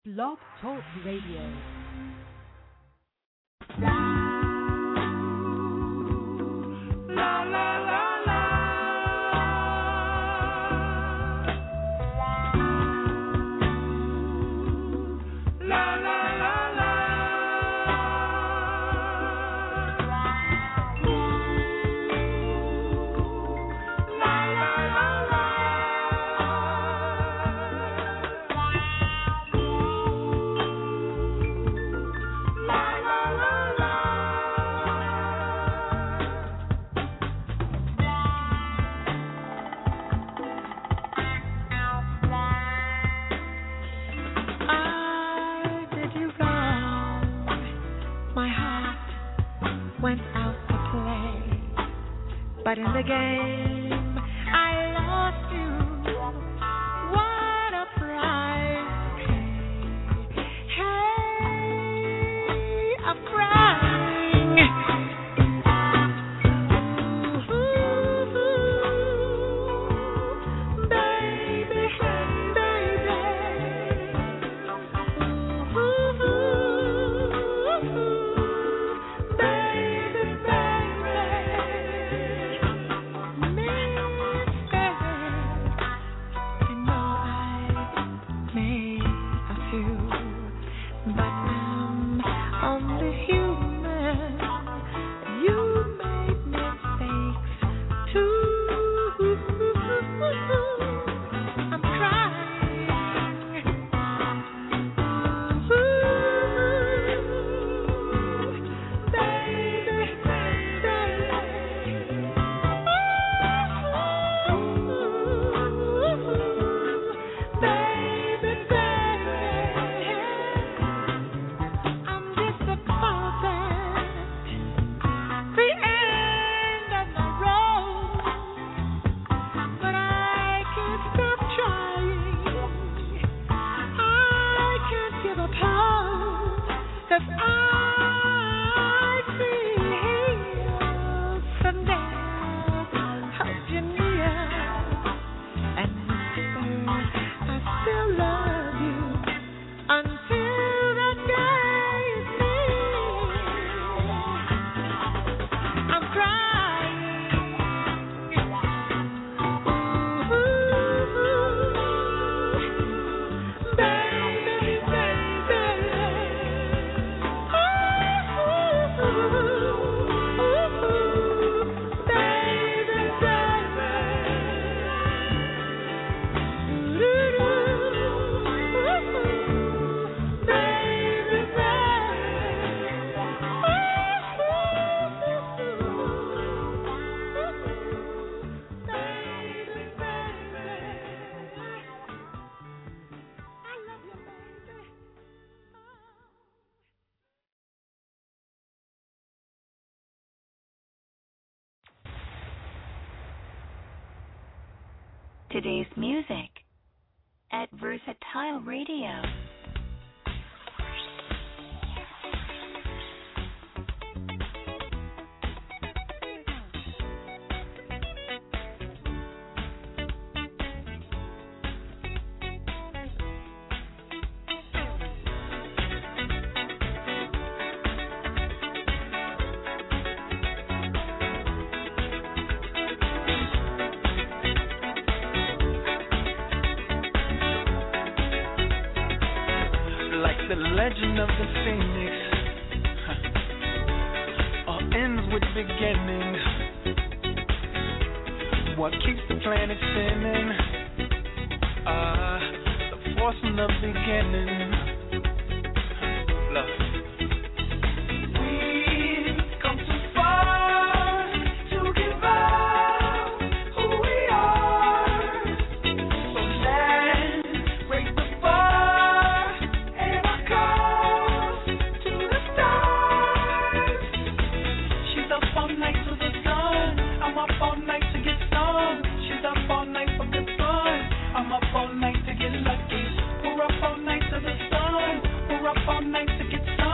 Blog Talk Radio. But in the game, I lost you. What a price to pay. Hey, I'm crying. Ooh, baby, hey, baby. Baby, baby. Today's music at Versatile Radio. The legend of the phoenix all ends with beginnings. What keeps the planet spinning? The force from the beginning. Love. We've come too far to give up who we are. So let's raise the bar. She's up all night to the sun. I'm up all night to get some. She's up all night for good fun. I'm up all night to get lucky. We're up all night to the sun. We're up all night to get some.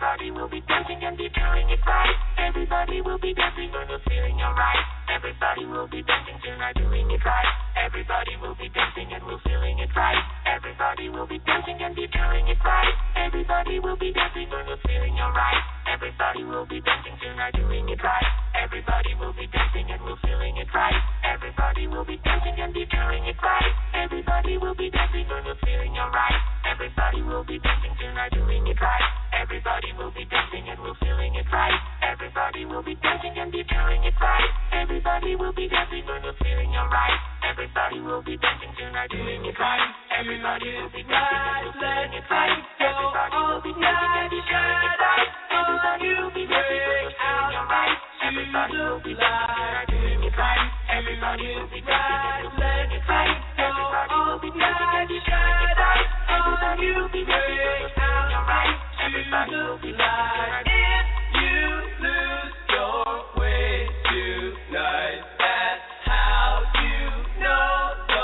Everybody will be dancing and be doing it right. Everybody will be dancing when we're feeling alright. Everybody will be dancing tonight, doing it right. Everybody will be dancing and we're feeling it right. Everybody will be dancing and be doing it right. Everybody will be dancing when we're feeling alright. Everybody will be dancing tonight, doing it right. Everybody will be dancing and we're feeling it right. Everybody will be dancing and be doing it right. Everybody will be dancing when we're feeling alright. Everybody will be dancing tonight, doing it right. Everybody will be dancing and we're feeling it right. Everybody will be dancing and be doing it right. Everybody will be dancing when we're feeling alright. Everybody will be dancing tonight, doing it right. Everybody will be dancing and we're feeling it right. Everybody will be dancing and be doing it right. Everybody will be dancing when we're feeling alright. Everybody will be dancing tonight, doing it right. Everybody will be dancing and we're feeling it right. Everybody will be dancing and be doing it right. Everybody will be dancing when we're feeling alright. Everybody will be dancing tonight. If you lose your way tonight, that's how you know the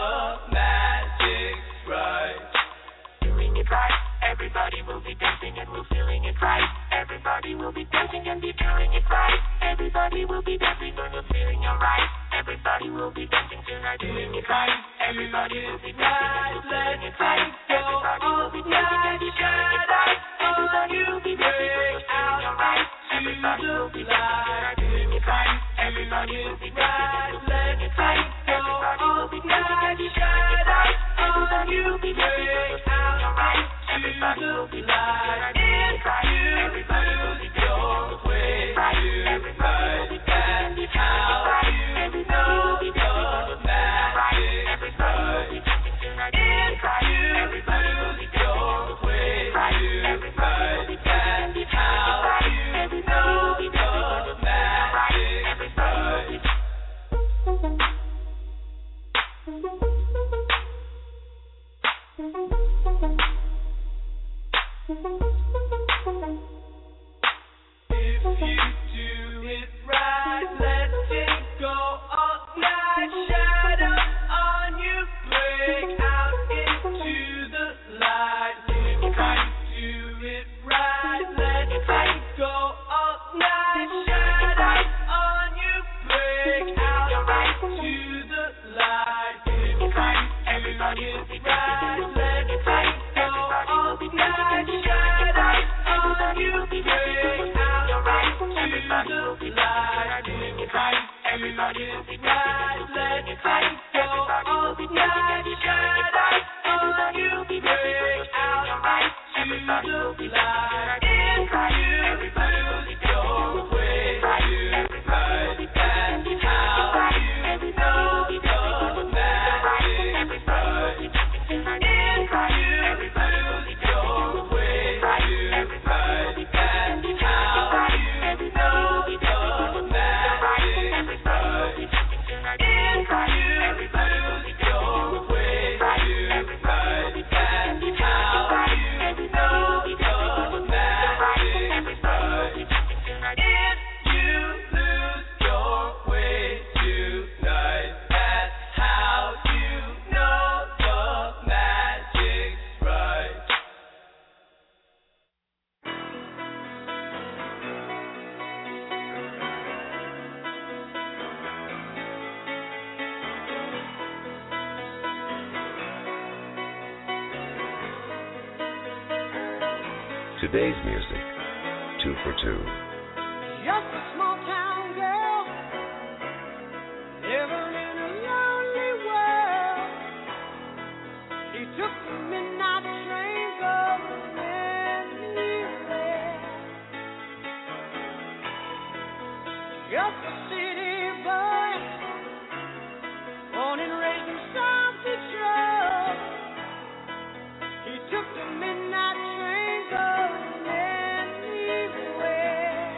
magic's right. Doing it right. Everybody will be dancing and we're feeling it right. Everybody will be dancing and be doing it right. Everybody will be dancing when we're feeling alright. Everybody will be dancing tonight, doing it right. Everybody will be dancing and we're feeling it right. Everybody will be dancing and be doing it right. Everybody will be dancing when we're feeling alright. Everybody will be dancing tonight, doing it right. Everybody will be dancing and we're feeling it right. Everybody will be dancing and be doing it right. Everybody will be dancing when we're feeling alright. Everybody will be dancing tonight, doing it right. Everybody will be dancing and we're feeling it right. Everybody will be dancing and be doing it right. Everybody will be dancing when we're feeling alright. Everybody will be dancing tonight, doing it right. Everybody will be dancing and we're feeling it right. Everybody will be dancing and be doing it right. Everybody will be dancing when we're feeling alright. Everybody will be If you do it right, let it go all night. Shadow on you, break out into the light. If you do it right, let it go all night. Shadow on you, break out into the light. If you do it right, let it go all night. Shadow on you, break out into the light. Everybody will be right, let it go all night. Shadow on you, break out into the light. If you lose your way tonight, that's how you know the magic's right. If you lose your way tonight, that's how you know the magic's right. If you lose your way tonight, that's how you know the magic's right. If you lose your way tonight, that's how you know the magic's right. Today's music, 2 for 2. Just a small town girl living in a lonely world. She took the midnight train going anywhere. Just a city boy, born and raised in South Detroit. He took the midnight train going anywhere.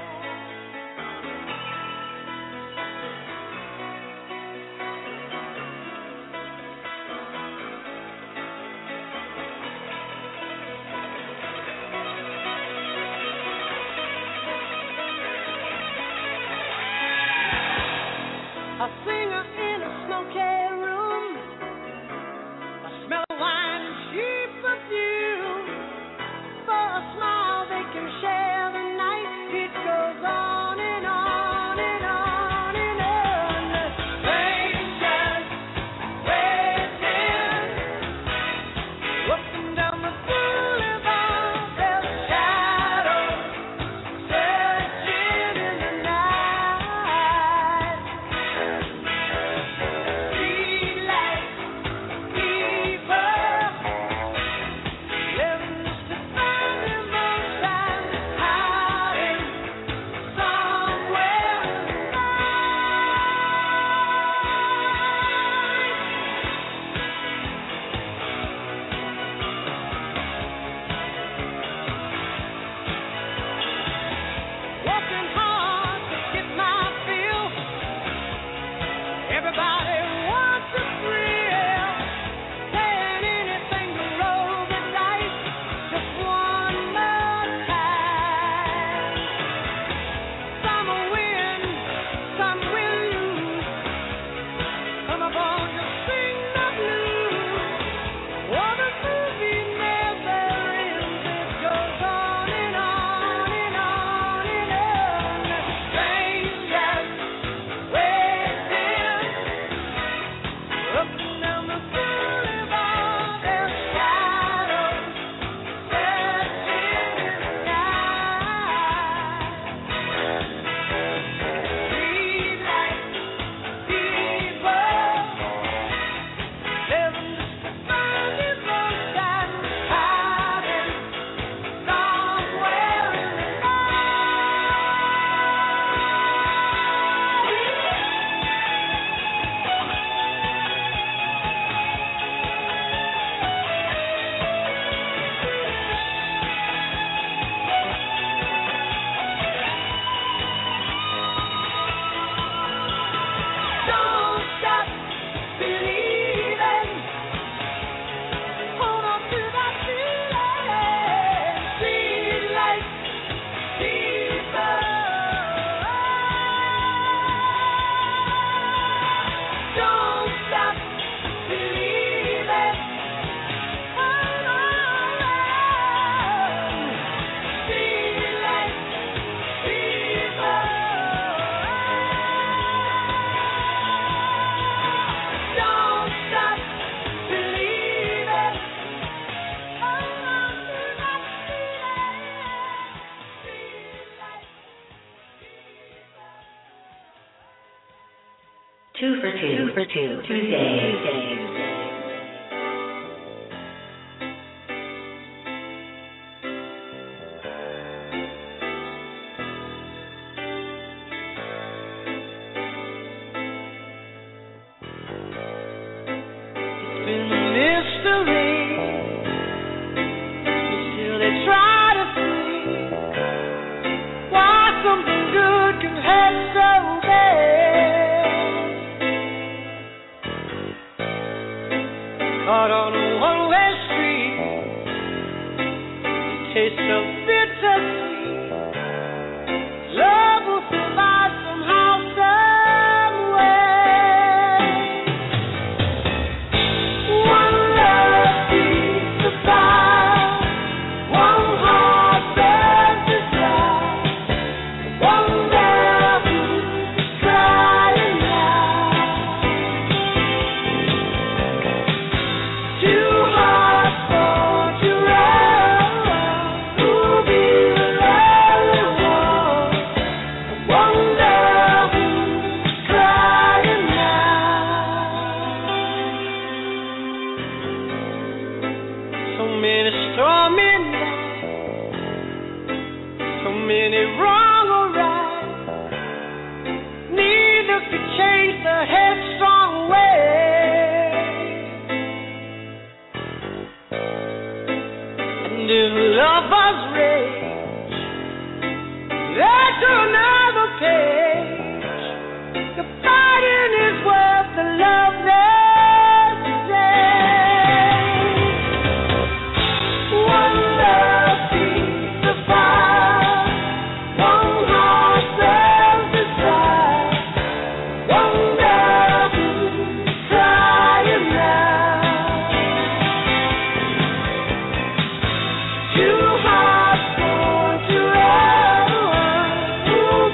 Two for two Tuesdays. Caught on a one-way street, the taste of bittersweet. Love will survive somehow, some way. One love beats the fire, one heart burns desire, one love who's crying now. Two hearts born to run, who'll be the lonely one? One love who's crying now. So many stormy nights, so many wrong or right. Neither could change the headstrong way. And if lovers rage, let to another page. The fighting is worth the love there's saved. One love beats the fire, one heart burns desire, one love who's crying now. Two hearts born to run, who'll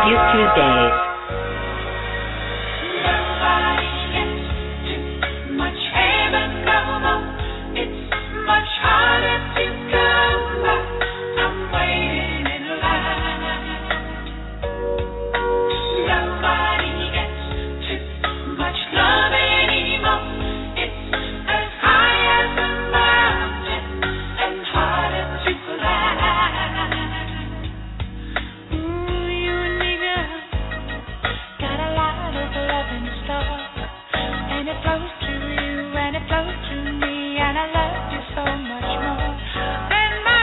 Tribute Tuesdays. Nobody gets too much heaven no more. It's much harder to come by. I'm waiting in line. Nobody gets too much love anymore. It's as high as a mountain and harder to climb. Ooh, you nigga got a lot of love in store, and it flows through you and it flows through me, and I love you so much more than my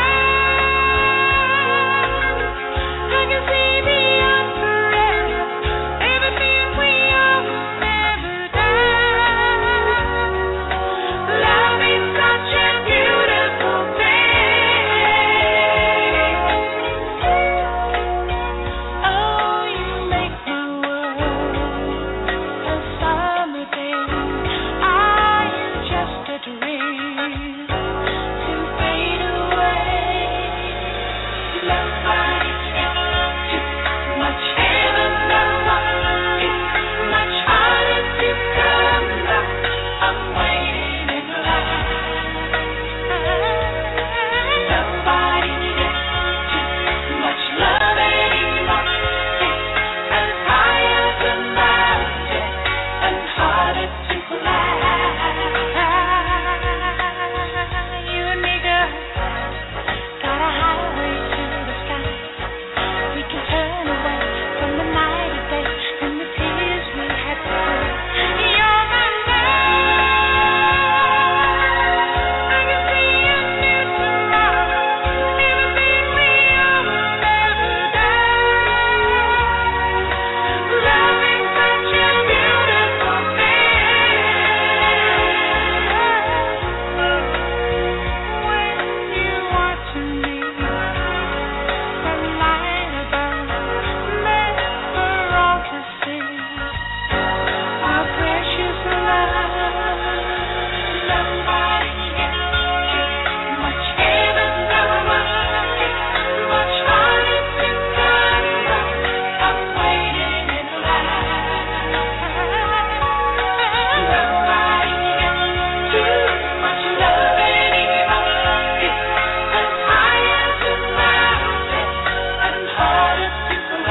love. I can see beyond forever, everything we are will never die. Love is such a beautiful thing. Oh, you make my world a summer day. Are you just a dream to fade away? Nobody gets too much heaven no more. It's much harder to come by. I'm waiting in line. Nobody gets too much love anymore. It's as high as a mountain and harder to climb. You nigga got a highway to the sky. We can turn away from the night of day and the tears we had to cry. You're my love. I can see a new tomorrow. Everything we are will never die. Love is such a beautiful thing. When you want to me from light above, never wrong to see our precious love. Nobody gets too much heaven no more. It's much harder to come by. I'm waiting in line. Nobody gets too much love anymore. It's as high as a mountain and harder to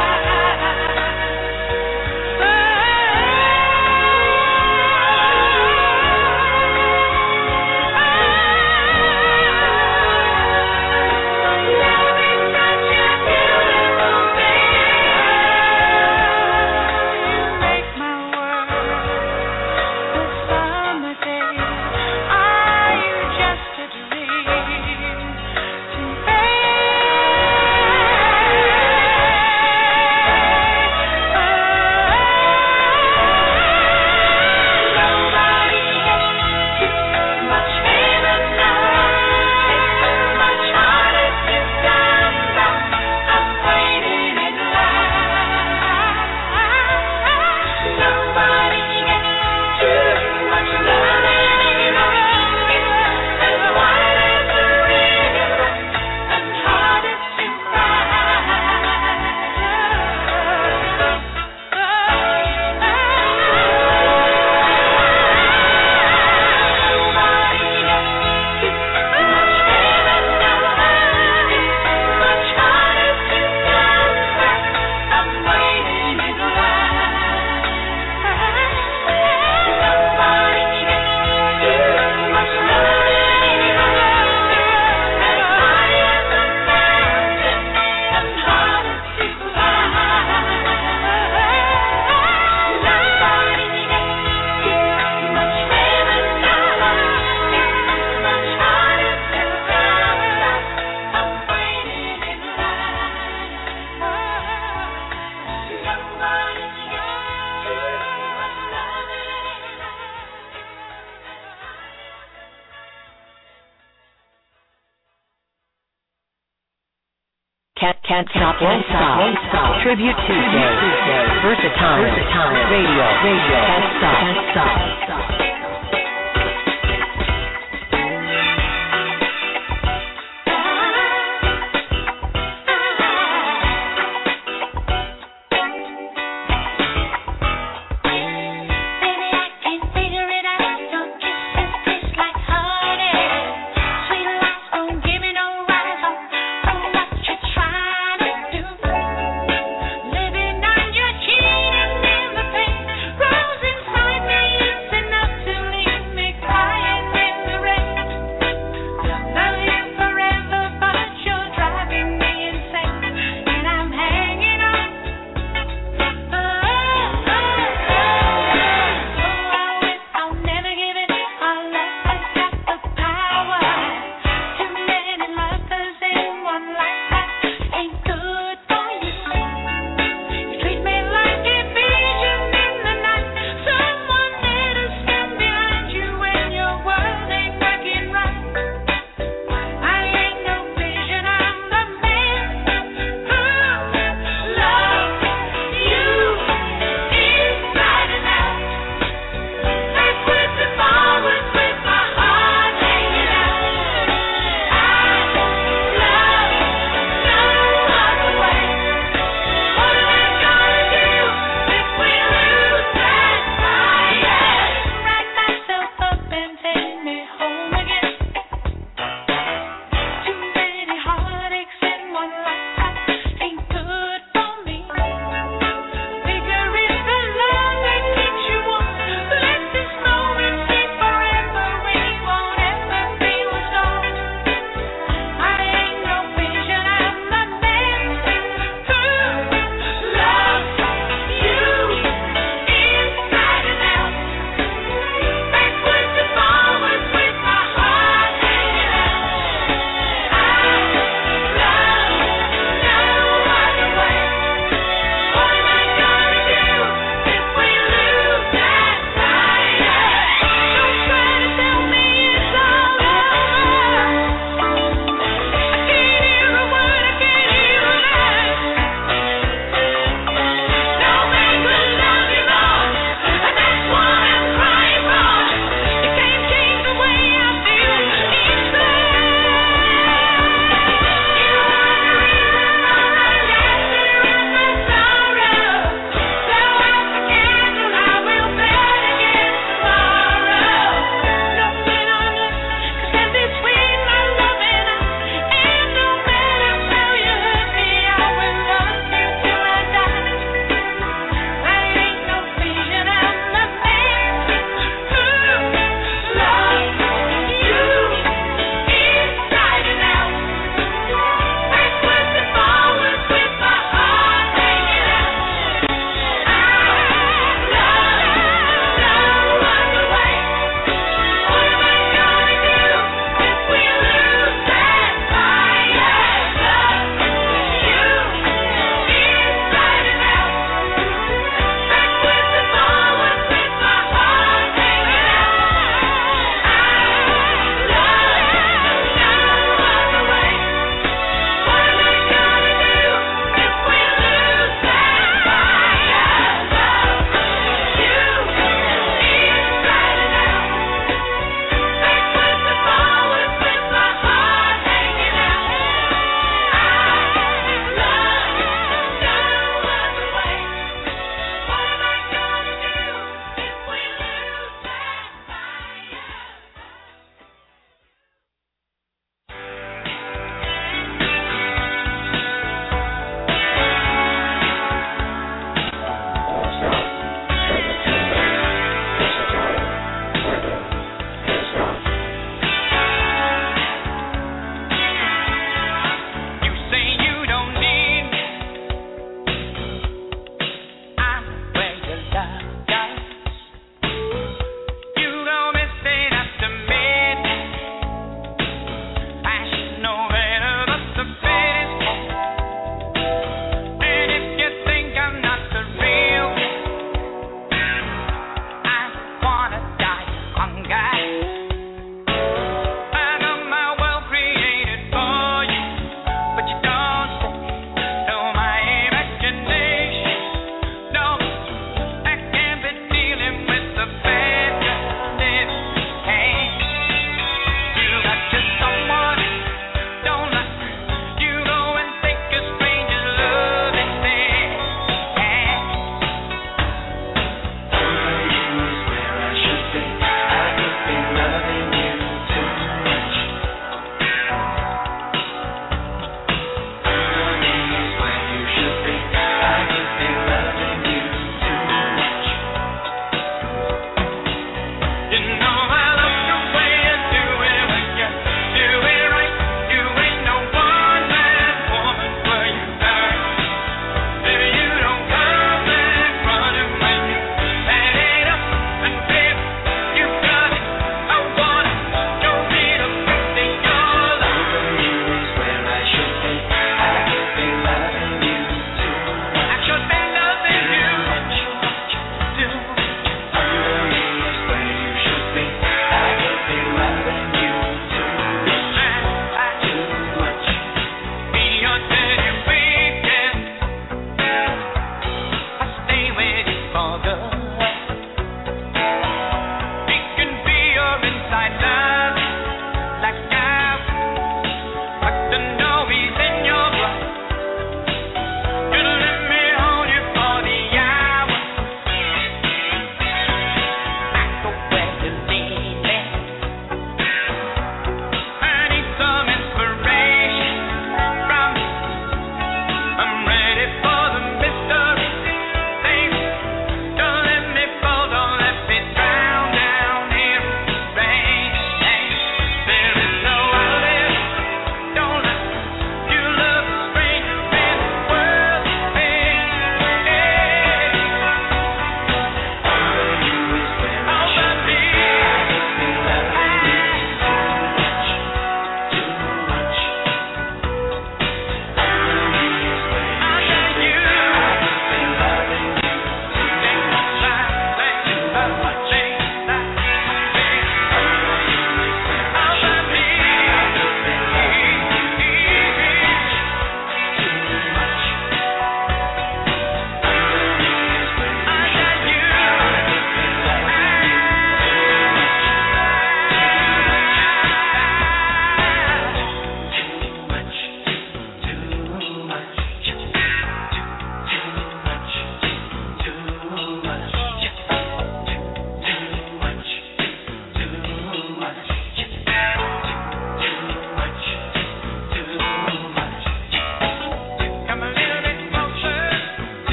Can't stop, won't stop. Tribute Tuesday. Versatile. Radio. Can't stop.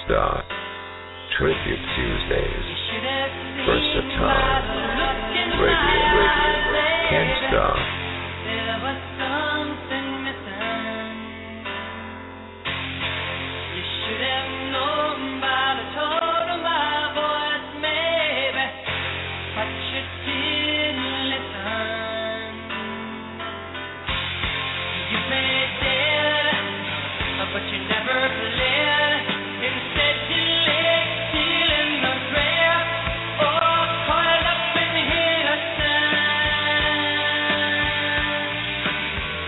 Stop. Tribute Tuesdays. Versatile. Radio. Can't stop. There was something missing. You should have known by the tone of my voice, maybe, but you didn't listen. You played dead, but you never played. Instead, you lay still in the grave, all coiled up in the innocence.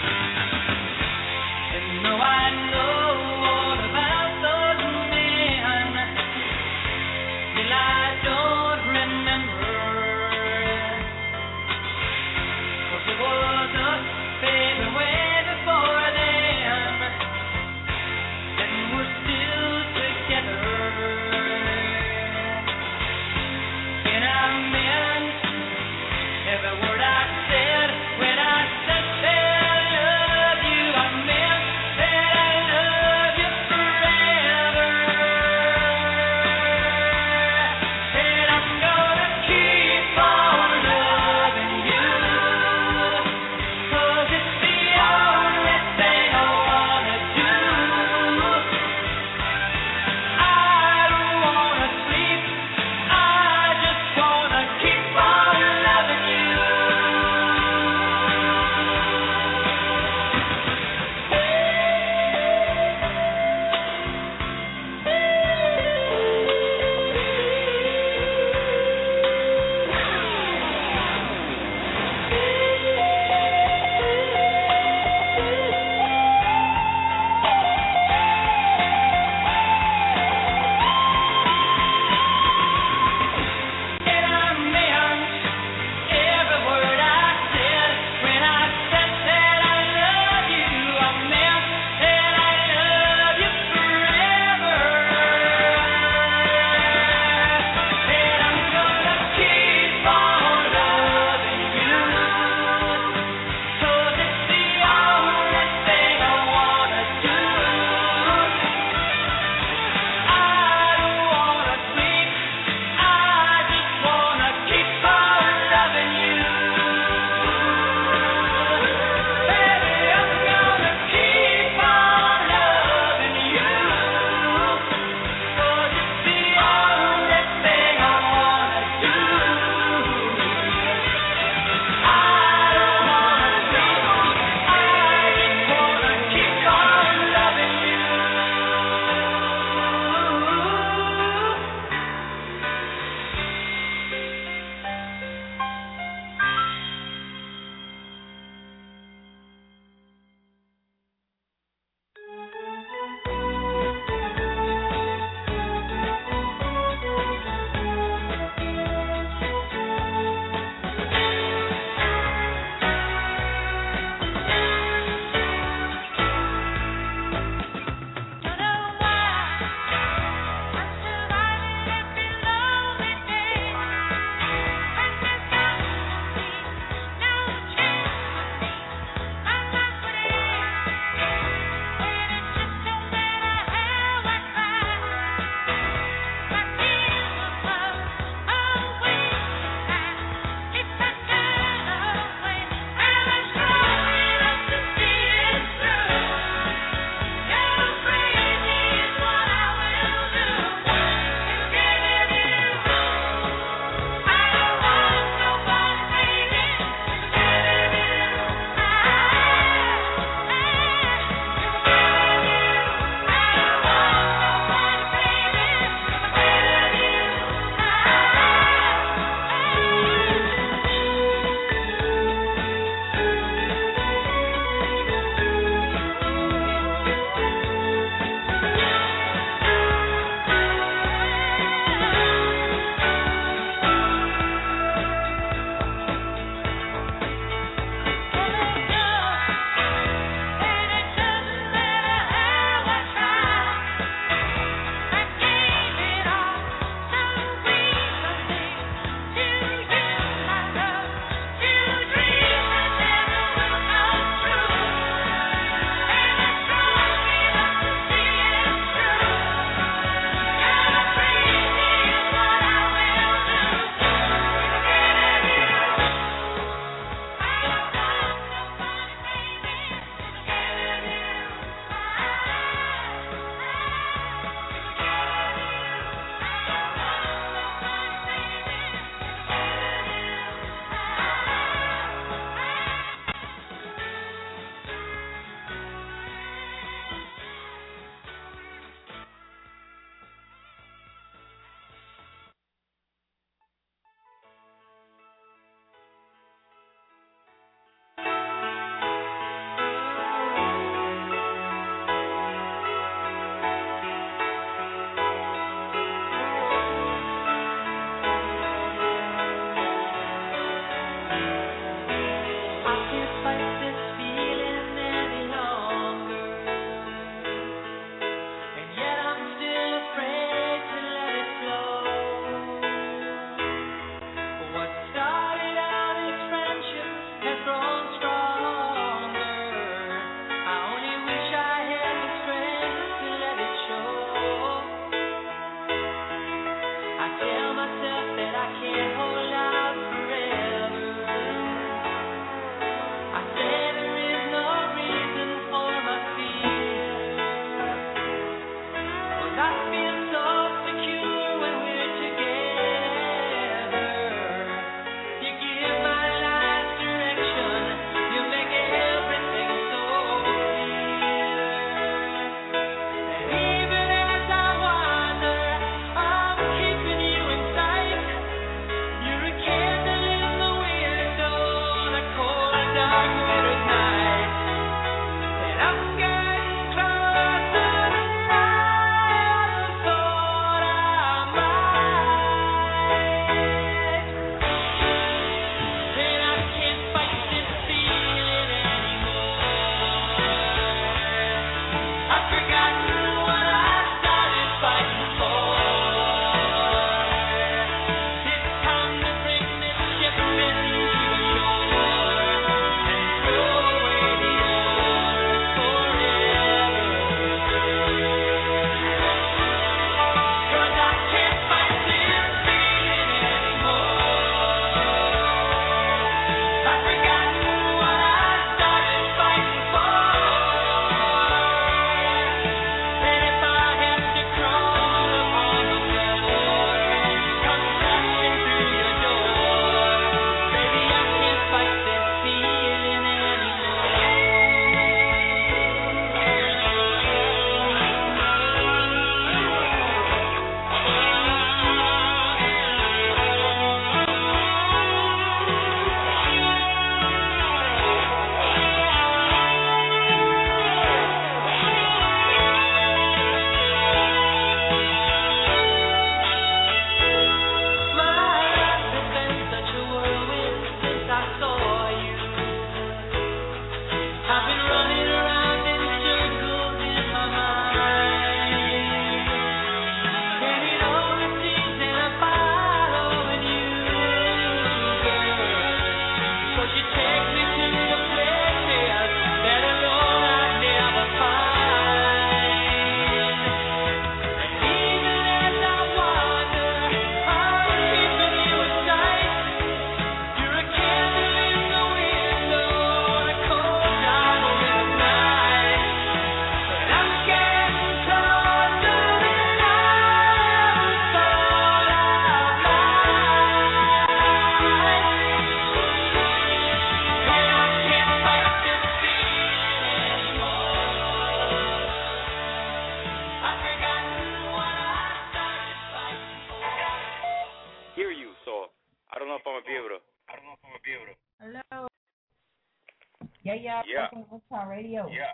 Hey, y'all. Yeah. Welcome to Versatile Radio. Yeah.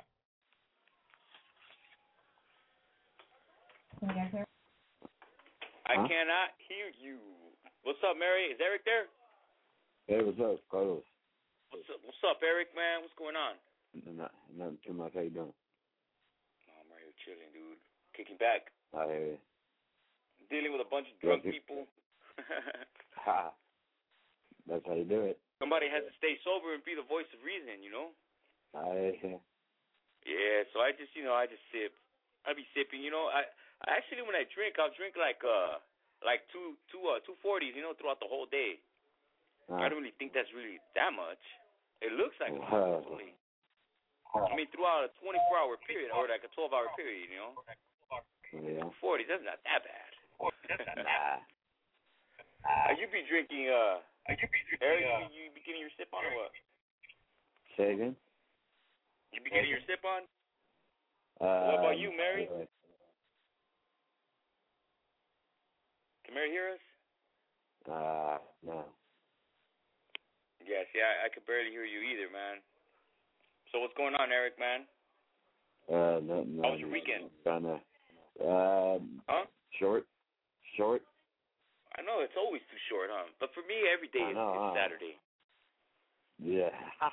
Can you guys hear? I cannot hear you. What's up, Mary? Is Eric there? Hey, what's up, Carlos? What's up, Eric, man? What's going on? Nothing too much. How you doing? Oh, I'm right here chilling, dude. Kicking back. I hear you. Dealing with a bunch of drunk people. Ha. That's how you do it. Somebody has to stay sober and be the voice of reason, you know? Yeah, so I just sip. I be sipping, you know. I actually, when I drink, I'll drink like 240s, you know, throughout the whole day. I don't really think that's really that much. It looks like only. I mean, throughout a 24-hour period or like a 12-hour period, you know. Yeah. 40, that's not that bad. You be drinking, Eric, you be getting your sip on or what? Say again? You be getting your sip on? What about you, Mary? Can Mary hear us? No. Yeah, see, I could barely hear you either, man. So what's going on, Eric, man? Nothing. How was your weekend? Kinda, Short. I know it's always too short, huh? But for me, every day is Saturday. Yeah.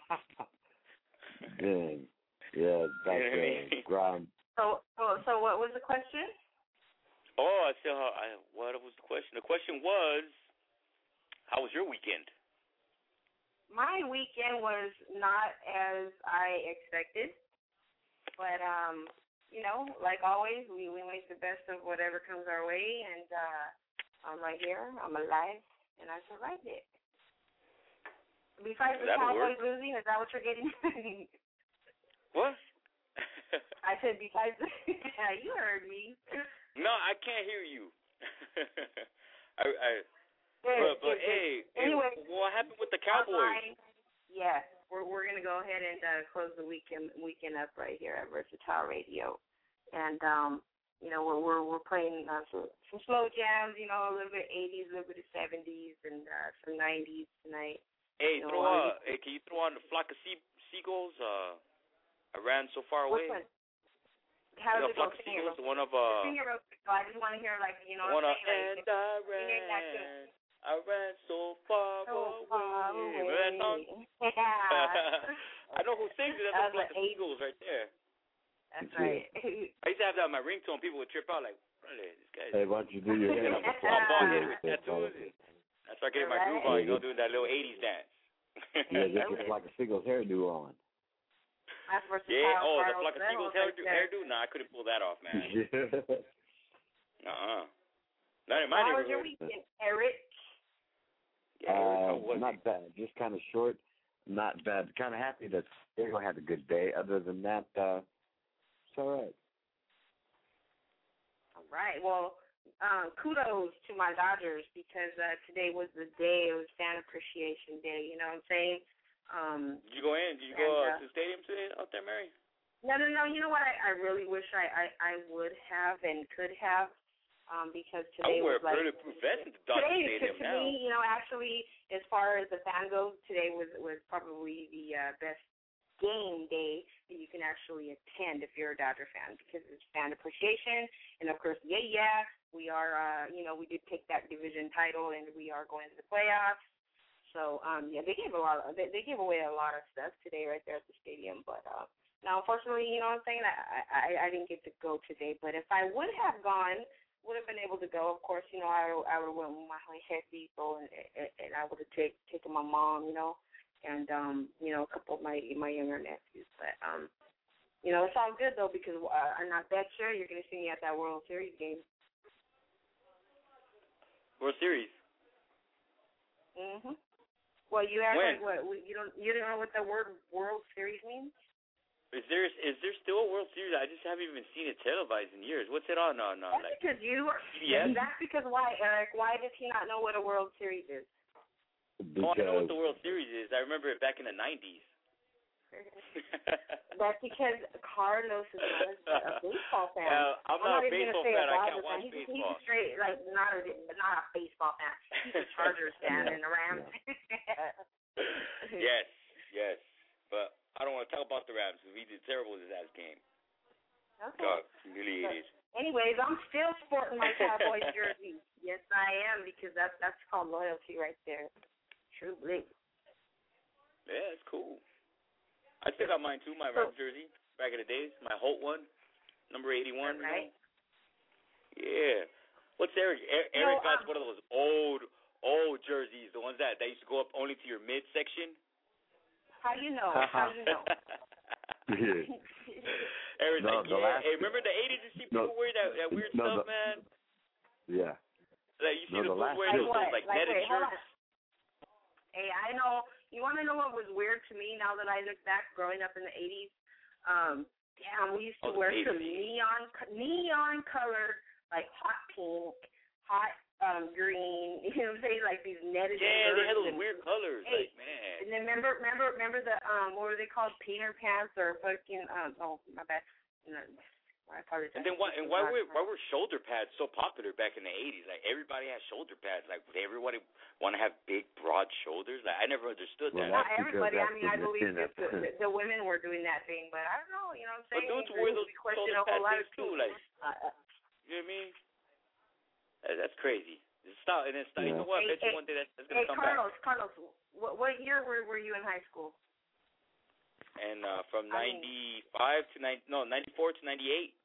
Dang. Yeah, that's grind. So what was the question? Oh, I said, what was the question? The question was, how was your weekend? My weekend was not as I expected, but you know, like always, we make the best of whatever comes our way, and I'm right here, I'm alive, and I survived it. Besides the Cowboys losing, is that what you're getting? What? I said besides, you heard me. No, I can't hear you. Anyway, what happened with the Cowboys? Yeah, we're gonna go ahead and close the weekend up right here at Versatile Radio, and you know we're playing some slow jams, you know, a little bit 80s, a little bit of 70s, and some 90s tonight. Hey, can you throw on the Flock of Seagulls? I ran so far away. Which one? How does it go? Sing it. One of Sing it real quick. I just want to hear, like, you know what I'm saying? I ran so far away. Remember that song? I know who sings it. That's the Flock of Seagulls right there. That's right. I used to have that on my ringtone. People would trip out like, this guy. Hey, why don't you do your hair? I'm bald headed with tattoos. I start getting my groove on, you know, doing that little 80s dance. Yeah, get your Flock of Seagulls hairdo on. That's the Flock of Seagulls hairdo? No, I couldn't pull that off, man. Not in my neighborhood. How was your weekend, Eric? Not bad. Just kind of short. Not bad. Kind of happy that everyone had a good day. Other than that, it's all right. All right. Well, kudos to my Dodgers because today was the day. It was Fan Appreciation Day. You know what I'm saying? Did you go in? Did you go to the stadium today out there, Mary? No. You know what? I really wish I would have and could have because today was like... I wear a bulletproof vest at the Dodger Stadium now. To me, you know, actually, as far as the fan goes, today was probably the best game day that you can actually attend if you're a Dodger fan because it's fan appreciation. And, of course, we are, you know, we did take that division title and we are going to the playoffs. So, they gave away a lot of stuff today right there at the stadium. But now, unfortunately, you know what I'm saying, I didn't get to go today. But if I would have been able to go, of course, you know, I would have went with my head people and I would have taken my mom, you know, and, you know, a couple of my younger nephews. But, you know, it's all good, though, because I'm not that sure you're going to see me at that World Series game. World Series? Mm-hmm. Well, you act like what? You don't know what the word World Series means? Is there still a World Series? I just haven't even seen it televised in years. What's it on? That's like because CBS? That's because why, Eric? Why does he not know what a World Series is? Oh, I know what the World Series is. I remember it back in the 90s. That's because Carlos is not a baseball fan. I'm not a baseball fan. I can't watch baseball. He's straight, like, not a baseball fan. He's a Chargers fan and a Rams. Yes. But I don't want to talk about the Rams because we did terrible in this last game. Okay. Humiliated. Anyways, I'm still sporting my Cowboys jersey. Yes, I am, because that's called loyalty right there. True blue. Yeah, it's cool. I still got mine too, my Rams jersey, back in the days. My Holt one, number 81. Right. Yeah. What's Eric? Eric got one of those old jerseys, the ones that used to go up only to your midsection. How do you know? How do you know? Eric's hey, remember the 80s? You see people wear that weird stuff, man? Yeah. Like, you see the people wearing those like netted shirts. Hey, I know. You want to know what was weird to me now that I look back growing up in the 80s? Damn, we used to wear some neon colored, like hot pink, hot green, you know what I'm saying, like these netted shirts. Yeah, they had those weird colors, like, man. And then remember the what were they called, painter pants or fucking oh my bad. No, I apologize. And then why were shoulder pads so popular back in the 80s? Like everybody had shoulder pads. Like did everybody want to have big broad shoulders? Like I never understood that. Not everybody. I mean, I believe the women were doing that thing, but I don't know. You know what I'm saying? But dudes wear those shoulder pads too, like you know what I mean? That's crazy. Stop, and then stop. You know what? I bet you one day that's gonna come Carlos, back. Carlos, what year were you in high school? And from 94 to 98,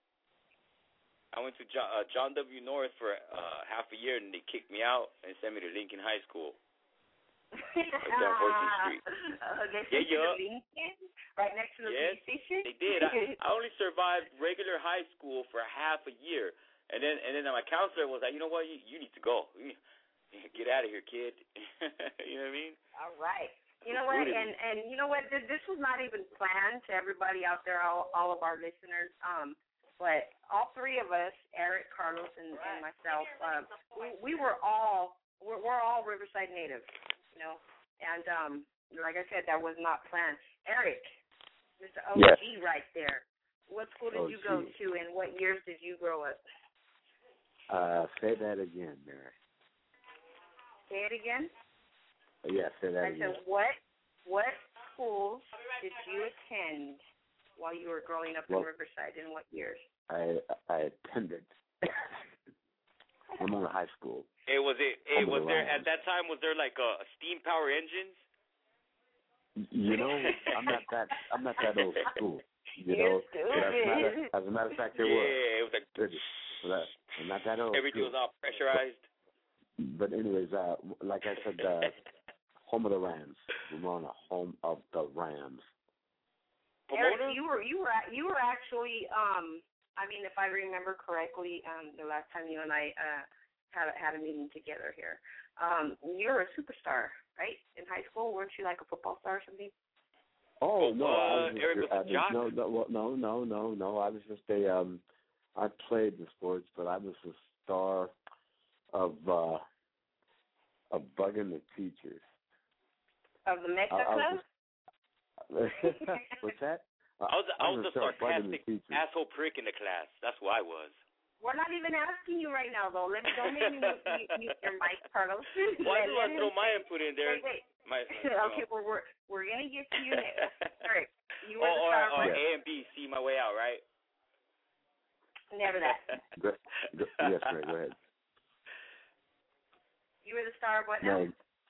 I went to John W. North for half a year, and they kicked me out and sent me to Lincoln High School. Right there on 14th Street. Lincoln, right next to the police station. They did. I only survived regular high school for half a year. And then my counselor was like, you know what, you need to go. Get out of here, kid. You know what I mean? All right. You know what, and you know what, this was not even planned to everybody out there, all of our listeners. But all three of us, Eric, Carlos, and myself, we're all Riverside natives, you know. And like I said, that was not planned. Eric, Mr. OG right there. What school did you go to, and what years did you grow up? Say that again, Mary. Say it again? Yeah, say that again. I said, what schools did you attend while you were growing up in Riverside, and what years? I attended. I'm on a high school. Was there at that time? Was there like steam power engines? You know, I'm not that old school. You know, as a matter of fact, there was. Yeah, it was like. I'm not that old. Everything was all pressurized. But anyways, like I said, home of the Rams. We're on a home of the Rams. Eric, you were actually I mean, if I remember correctly, the last time you and I had a meeting together here, you were a superstar, right? In high school, weren't you like a football star or something? Oh no, Eric was a jock. No. I was just I played the sports, but I was a star of bugging the teachers. Of the Mecca Club? What's that? I was a sarcastic asshole prick in the class. That's who I was. We're not even asking you right now, though. Don't make me mute your mic, Carlos. Why do I throw my input in there? Wait. Okay, we're gonna get to you next. Eric, you were the star. A and B, see my way out, right? Never that. Yes, right. Go ahead. You were the star of what now?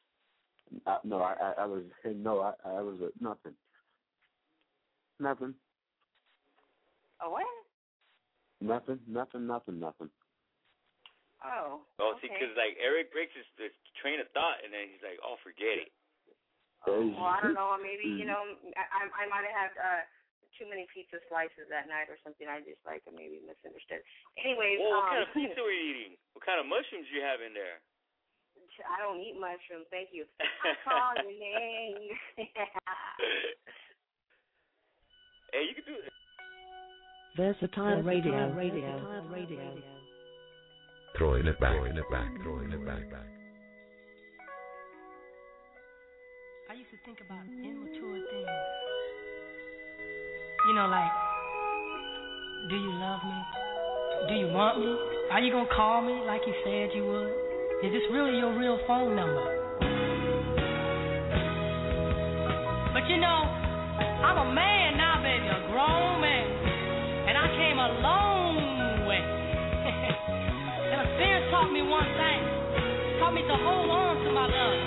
I was nothing. Nothing. A what? Nothing. Oh. Oh, see, because like Eric breaks his train of thought, and then he's like, "Oh, forget it." Well, I don't know. Maybe I might have had too many pizza slices that night or something. I just maybe misunderstood. Anyways, what kind of pizza were you eating? What kind of mushrooms you have in there? I don't eat mushrooms. Thank you. I call your name. Hey, you can do it. Versatile Radio. Throwing it back. I used to think about immature things. You know, like, do you love me? Do you want me? Are you gonna call me like you said you would? Is this really your real phone number? But you know, I'm a man taught me one thing. Taught me to hold on to my love.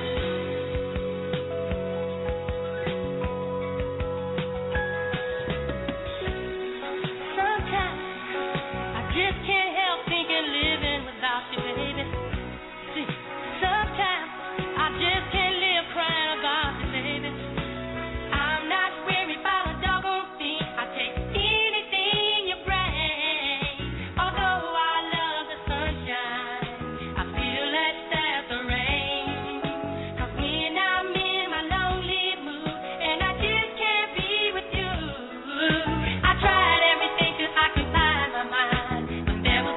Sometimes I just can't help thinking living without you, baby. See, sometimes I just can't live crying about you, baby. I'm not worried about a doggone thing. I take anything you bring. Although I love the sunshine, I feel like that's the rain. 'Cause when I'm in my lonely mood and I just can't be with you, I tried everything to occupy my mind, but there was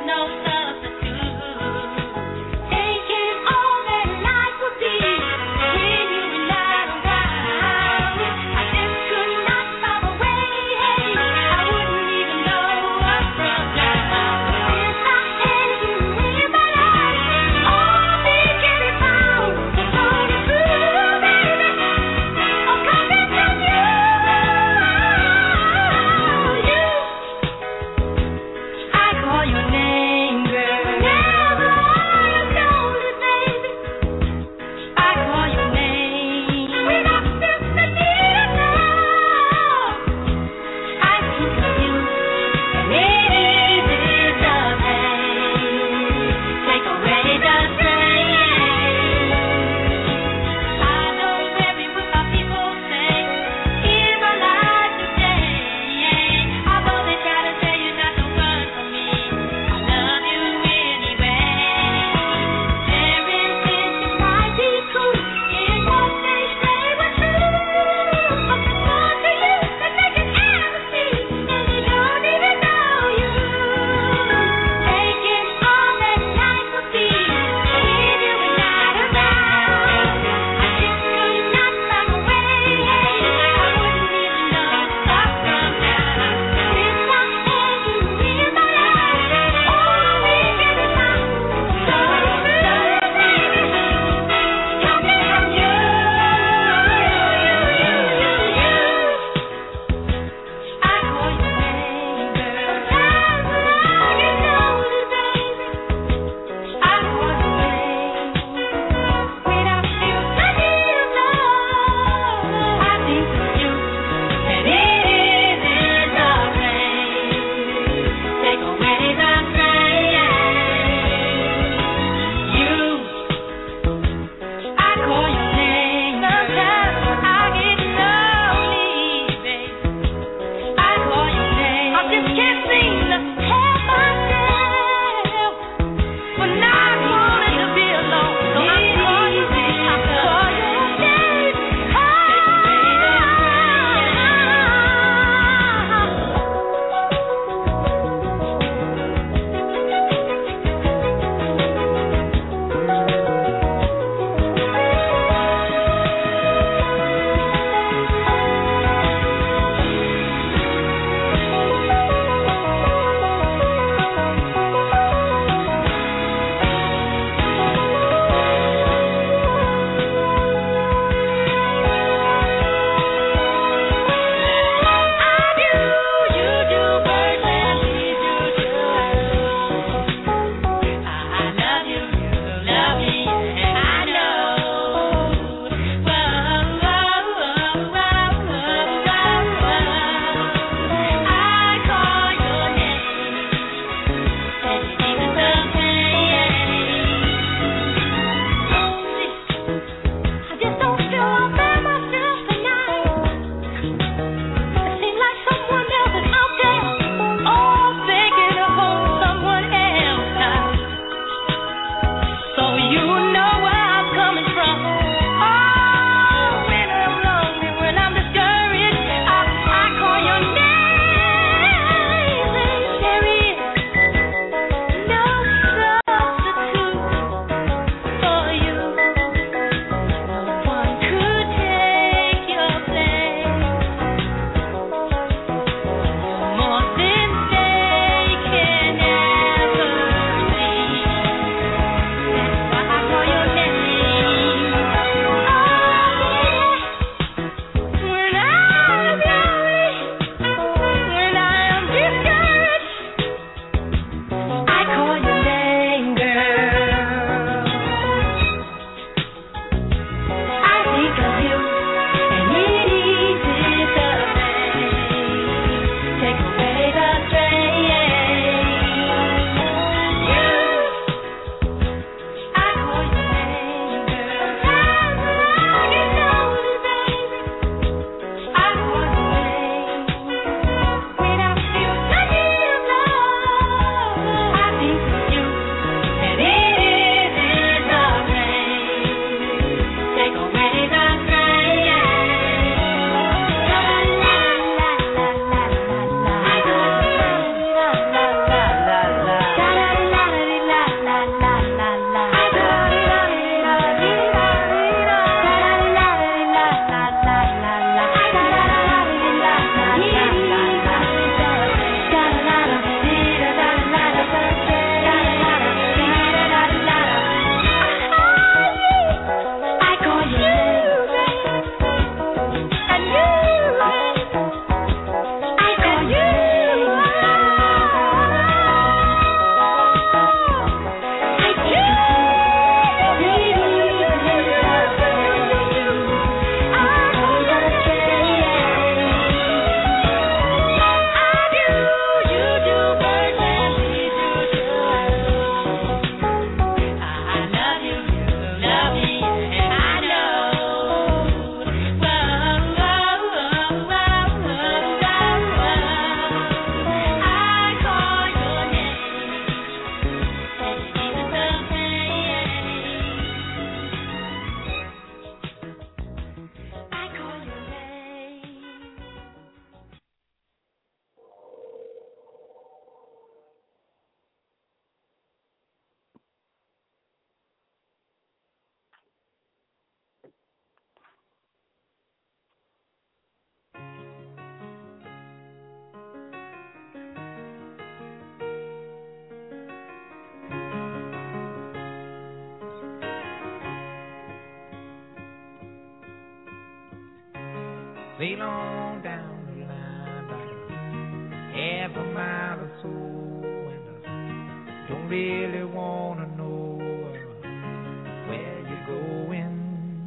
sail on down the line about half a mile or so, and don't really wanna know where you're going.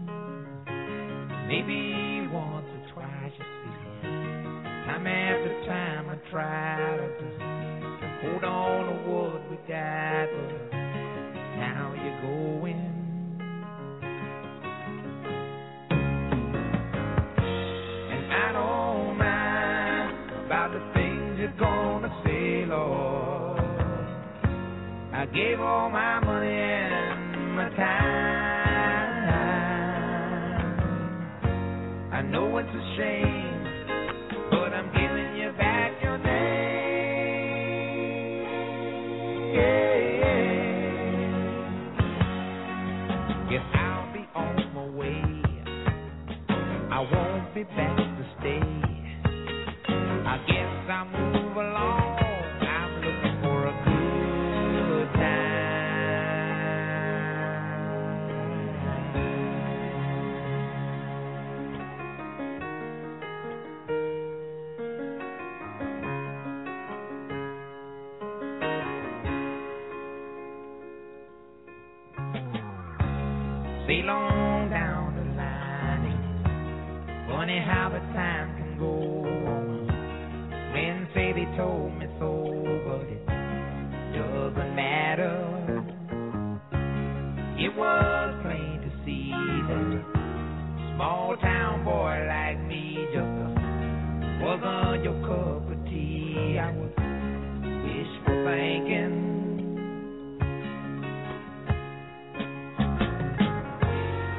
Maybe once or twice, you see, time after time I try to hold on to what we got, but now you're going. And I don't mind about the things you're gonna say, Lord. I gave all my money and my time. I know it's a shame, but I'm giving you back your name. Yeah. Guess I'll be on my way. I won't be back to stay. I guess I'll move along. I'm looking for a good sail on down the line. Funny how the time can go. Men say they told me so, but it doesn't matter. It was plain to see that a small town boy like me just wasn't your cup of tea. I was wishful thinking.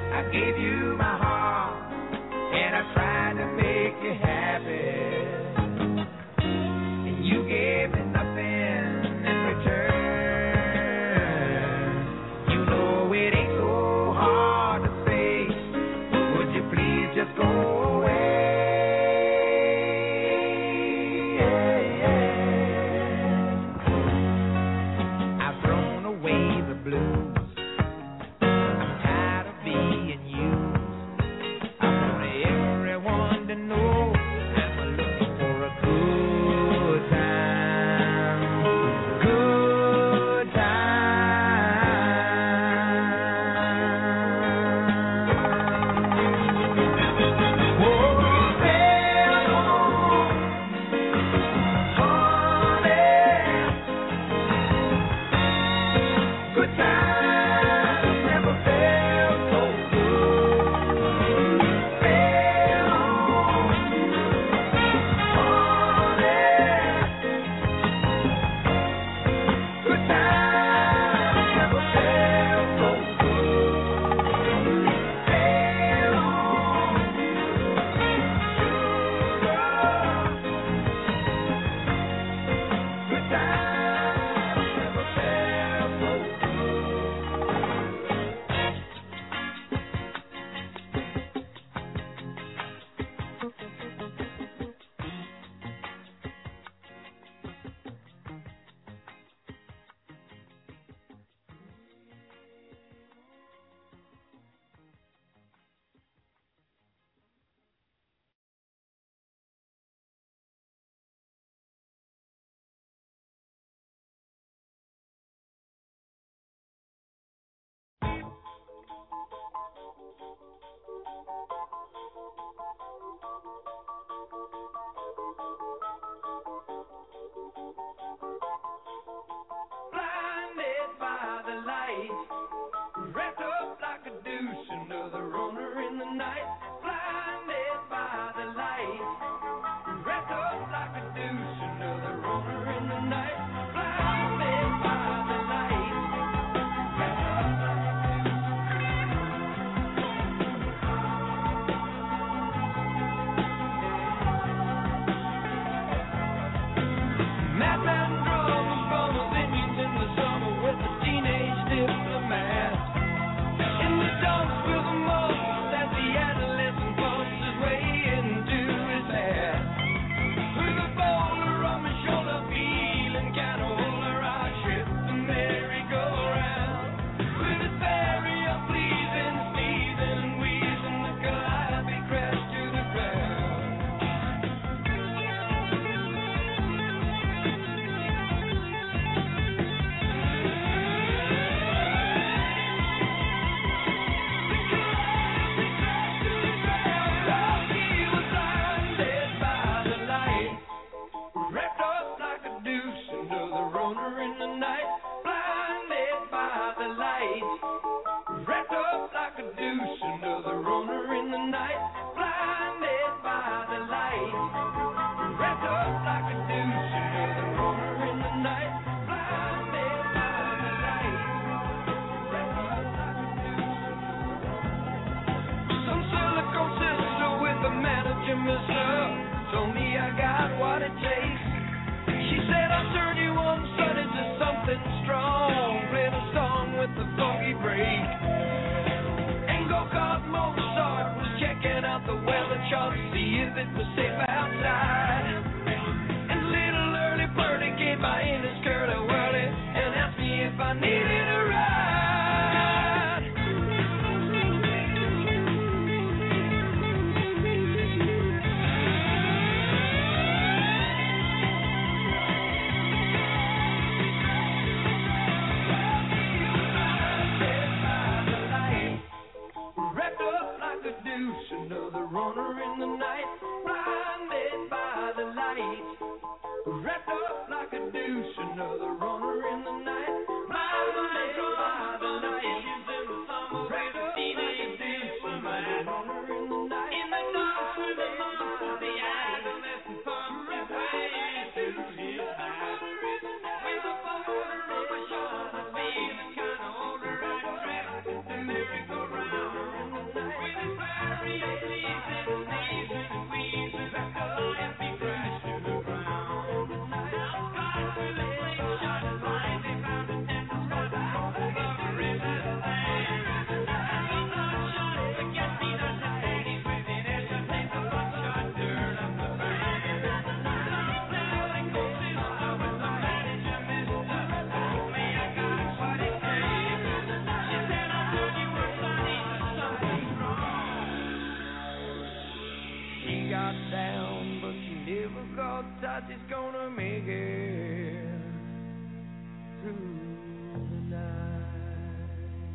something strong, playing a song with a funky break. And go-kart Mozart was checking out the weather chart to see if it was safe outside. And little early birdie came by in his curly-whirly and asked me if I needed a ride. Another runner in the night, blinded by the light. Wrapped up like a deuce, another runner in the night, blinded by the light. Wrapped up like a deuce, another runner in the night. In the dark with the month of the adolescent fun, way to his back. With a boulder on my shoulder, feeling kind of older, I trapped the merry-go-round. With his battery of sneezing, squeezing, like a lion be crashed to the ground. Outside with a slingshot and blind, they found a tender spot over in the sand. And the bloodshot forget-me-not the ladies within it to take the bloodshot dirt up the band. Some technical sister with the manager, mister, told me I got what it takes. She said I thought you were funny, but something's wrong. She got down, but she never got touch. It's gonna make it through the night.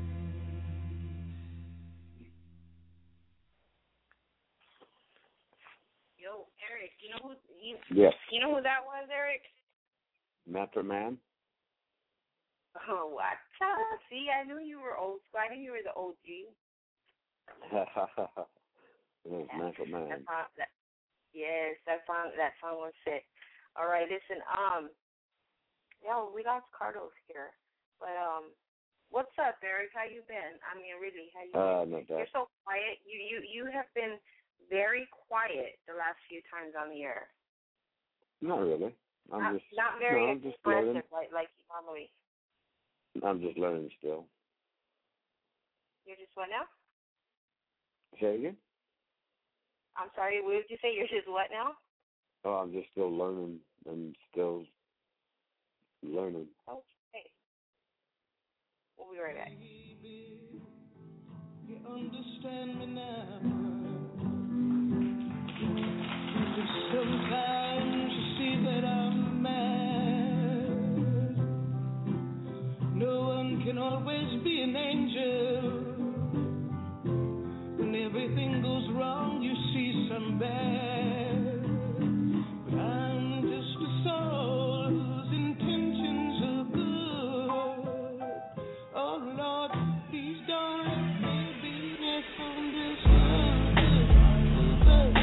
Yo, Eric, you know who Yes. you know who that was, Eric? Method Man? Oh, what? See, I knew you were old school. I knew you were the OG. Method Man. Yes, that song was sick. All right, listen, we lost Carlos here. But what's up, Eric? How you been? I mean, really, how you been? Not bad. You're so quiet. You have been very quiet the last few times on the air. Not really. I'm not very just expressive learning. like you normally. I'm just learning still. You're just what now? Say again? I'm sorry, what did you say? You're just what now? Oh, I'm just still learning and still learning. Okay. We'll be right back. You understand me now. Sometimes you see that I'm mad. No one can always be an angel. When everything goes wrong, you see some bad. But I'm just a soul whose intentions are good. Oh Lord, please don't let me be misunderstood.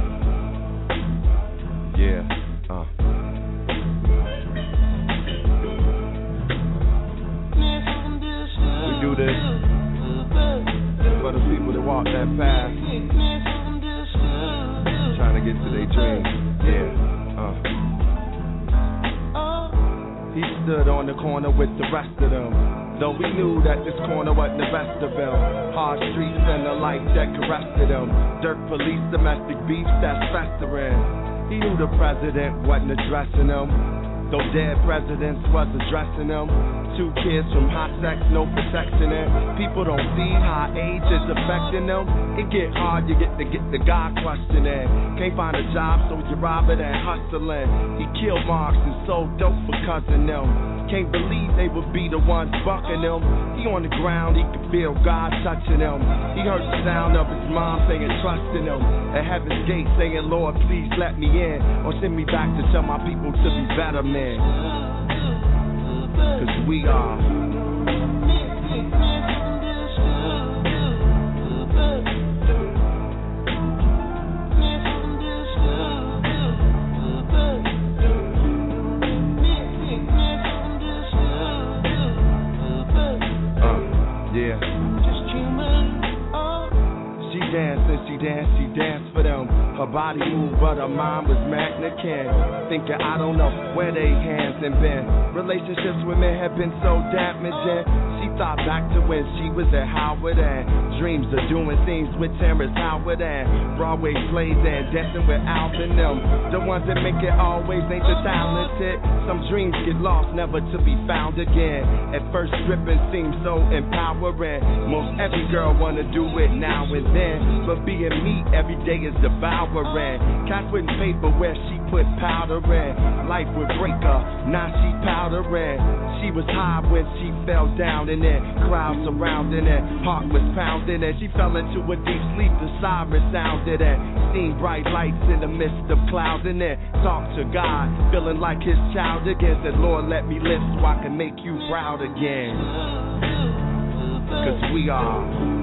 Yeah, we do this for the people that walk that path, trying to get to their dreams. Yeah, He stood on the corner with the rest of them, though we knew that this corner wasn't the best of them. Hard streets and a life that caressed them. Dirt police, domestic beef that's festering. He knew the president wasn't addressing him, though dead presidents was addressing him. 2 kids from hot sex, no protection in. People don't see how age is affecting them. It get hard, you get the guy questioning. Can't find a job, so you rob it and hustling. He killed Marks and sold dope for cousin them. Can't believe they would be the ones bucking him. He on the ground, he could feel God touching him. He heard the sound of his mom saying trust in him. At heaven's gate saying, Lord, please let me in, or send me back to tell my people to be better men. 'Cause we are she danced for them. Her body moved, but her mind was magnican. Thinking, I don't know where they hands and been. Relationships with men have been so damaging. She thought back to when she was at Howard and dreams of doing things with Terrence Howard and Broadway plays and dancing with Alvin them. The ones that make it always ain't the talented. Some dreams get lost, never to be found again. At first stripping seems so empowering. Most every girl wanna do it now and then, but being me every day is devouring. Cat putting paper where she put powder in. Life would break her, now she powdering. She was high when she fell down, and then crowds surrounding it. Heart was pounding, and she fell into a deep sleep. The siren sounded, and seen bright lights in the midst of clouds. And then talked to God, feeling like his child again. Said, Lord, let me live so I can make you proud again. 'Cause we are.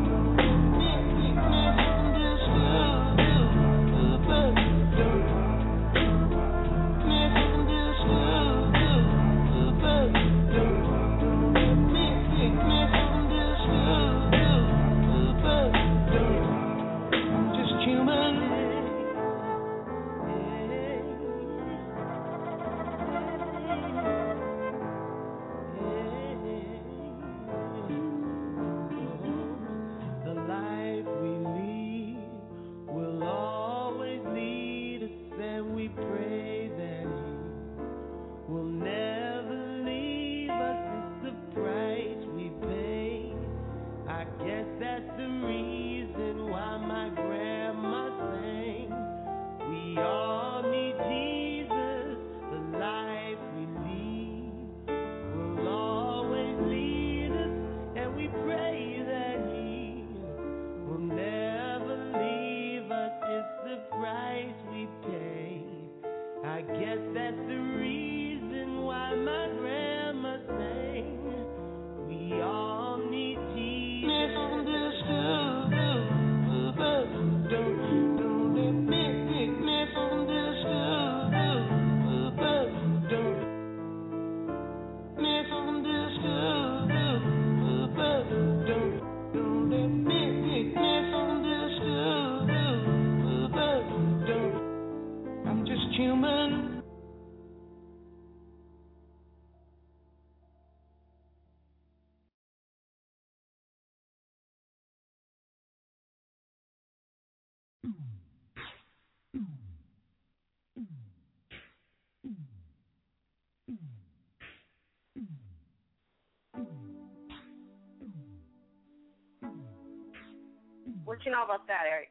What you know about that, Eric?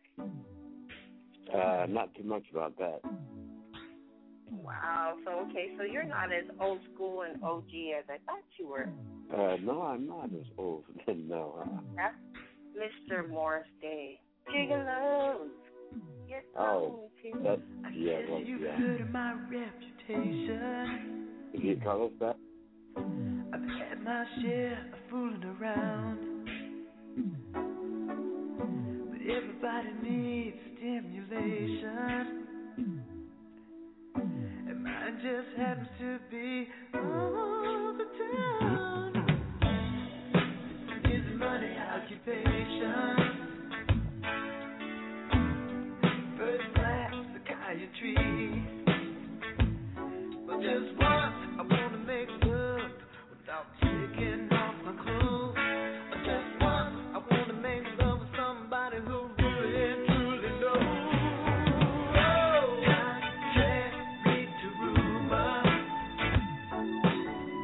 Not too much about that. Wow. So you're not as old school and OG as I thought you were. No, I'm not as old. No. That's Mr. Morris Day. Gigolos. That's You've heard of my reputation. Did you call us that? I've had my share of fooling around. But everybody needs stimulation. And mine just happens to be all the town. It's a money occupation. First class psychiatry. But just once I wanna make love without taking off my clothes. Just once I wanna make love with somebody who really and truly knows. Oh, I can't read to rumor.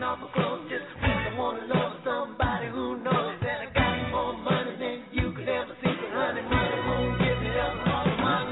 awful close. Just I wanna love somebody who knows that I got more money than you could ever see. But honey, money won't give me up all of my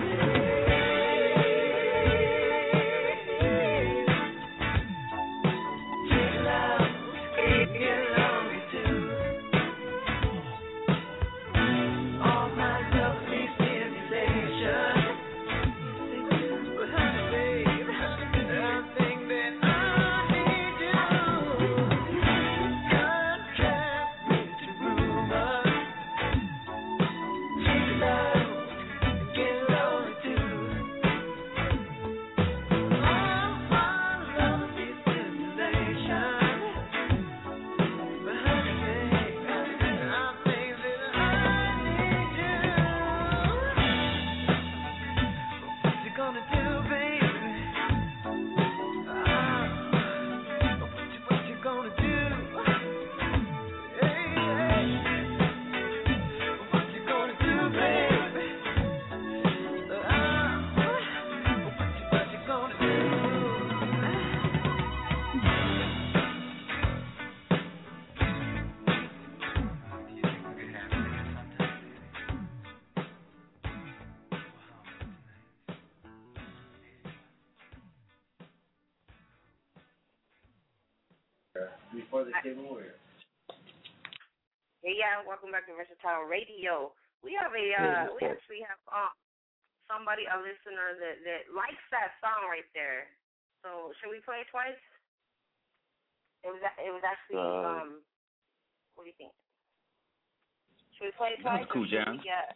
before they came over here. Hey, welcome back to Versatile Radio. We have we actually have somebody, a listener that likes that song right there. So should we play it twice? It was actually what do you think? Should we play it twice? That was a cool jam. Yeah.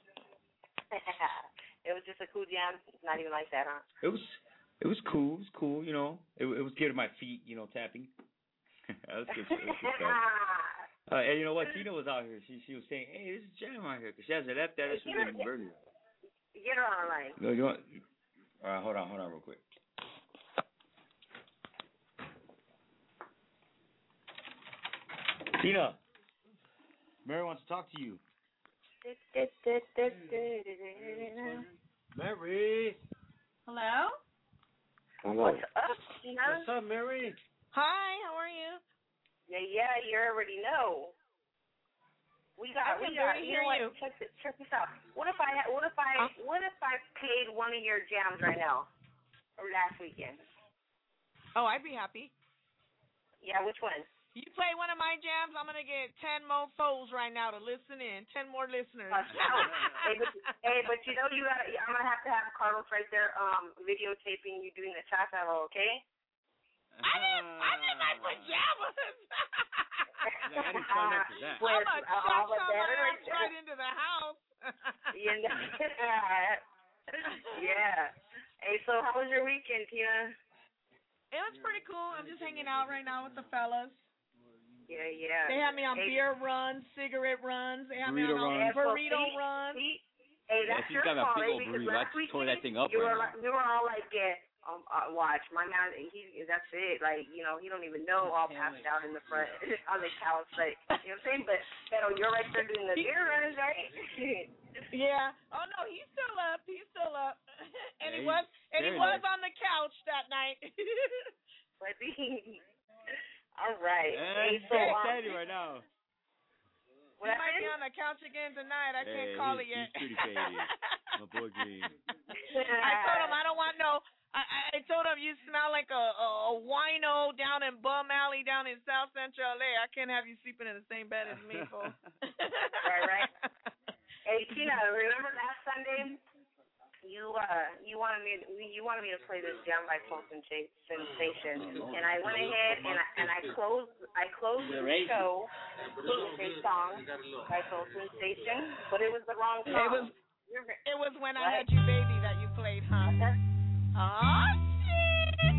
It was just a cool jam. It's not even like that, huh? It was cool. It was cool. You know, it was getting my feet, tapping. That was good. And you know what? Tina was out here. She was saying, "Hey, this is jam out here," because she hasn't left that. She was in Bernie. Get her on the line. No, you want? All right, hold on, real quick. Tina, Mary wants to talk to you. Mary. Hello? Hello. What's up, Tina? What's up, Mary? Hi, how are you? Yeah, you already know. We got. You know what? Check this out. What if I played one of your jams right now, or last weekend? Oh, I'd be happy. Yeah, which one? You play one of my jams, I'm gonna get 10 more foes right now to listen in. 10 more listeners. Hey, but you know I'm gonna have to have Carlos right there, videotaping you doing the cha-cha roll, okay? I'm in my pajamas. How do you sign up for that? I'm a cha-cha my ass right into the house. Yeah. Hey, so how was your weekend, Tina? It was pretty cool. I'm just hanging out right now with the fellas. Yeah. They had me on beer runs, cigarette runs. They had me on burrito runs. Hey, that's your fault, because last week tore that thing up. We were all like, watch, my man, that's it. Like, he don't even know, all passed out in the front on the couch. Like, you know what I'm saying? But you're right there doing the beer runs, right? Yeah. Oh no, he's still up. And he was on the couch that night. All right. He's excited right now. He might be on the couch again tonight. I can't call it yet. He's pretty shady. My boy Green. I told him I don't want no. I told him you smell like a wino down in Bum Alley down in South Central LA. I can't have you sleeping in the same bed as me, fool. Right. Hey, Tina, remember last Sunday? You wanted me to play this jam by Soul Sensation, and I went ahead and I closed the show with a song by Soul Sensation, but it was the wrong song. It was When I Had You Baby that you played, huh? Oh shit!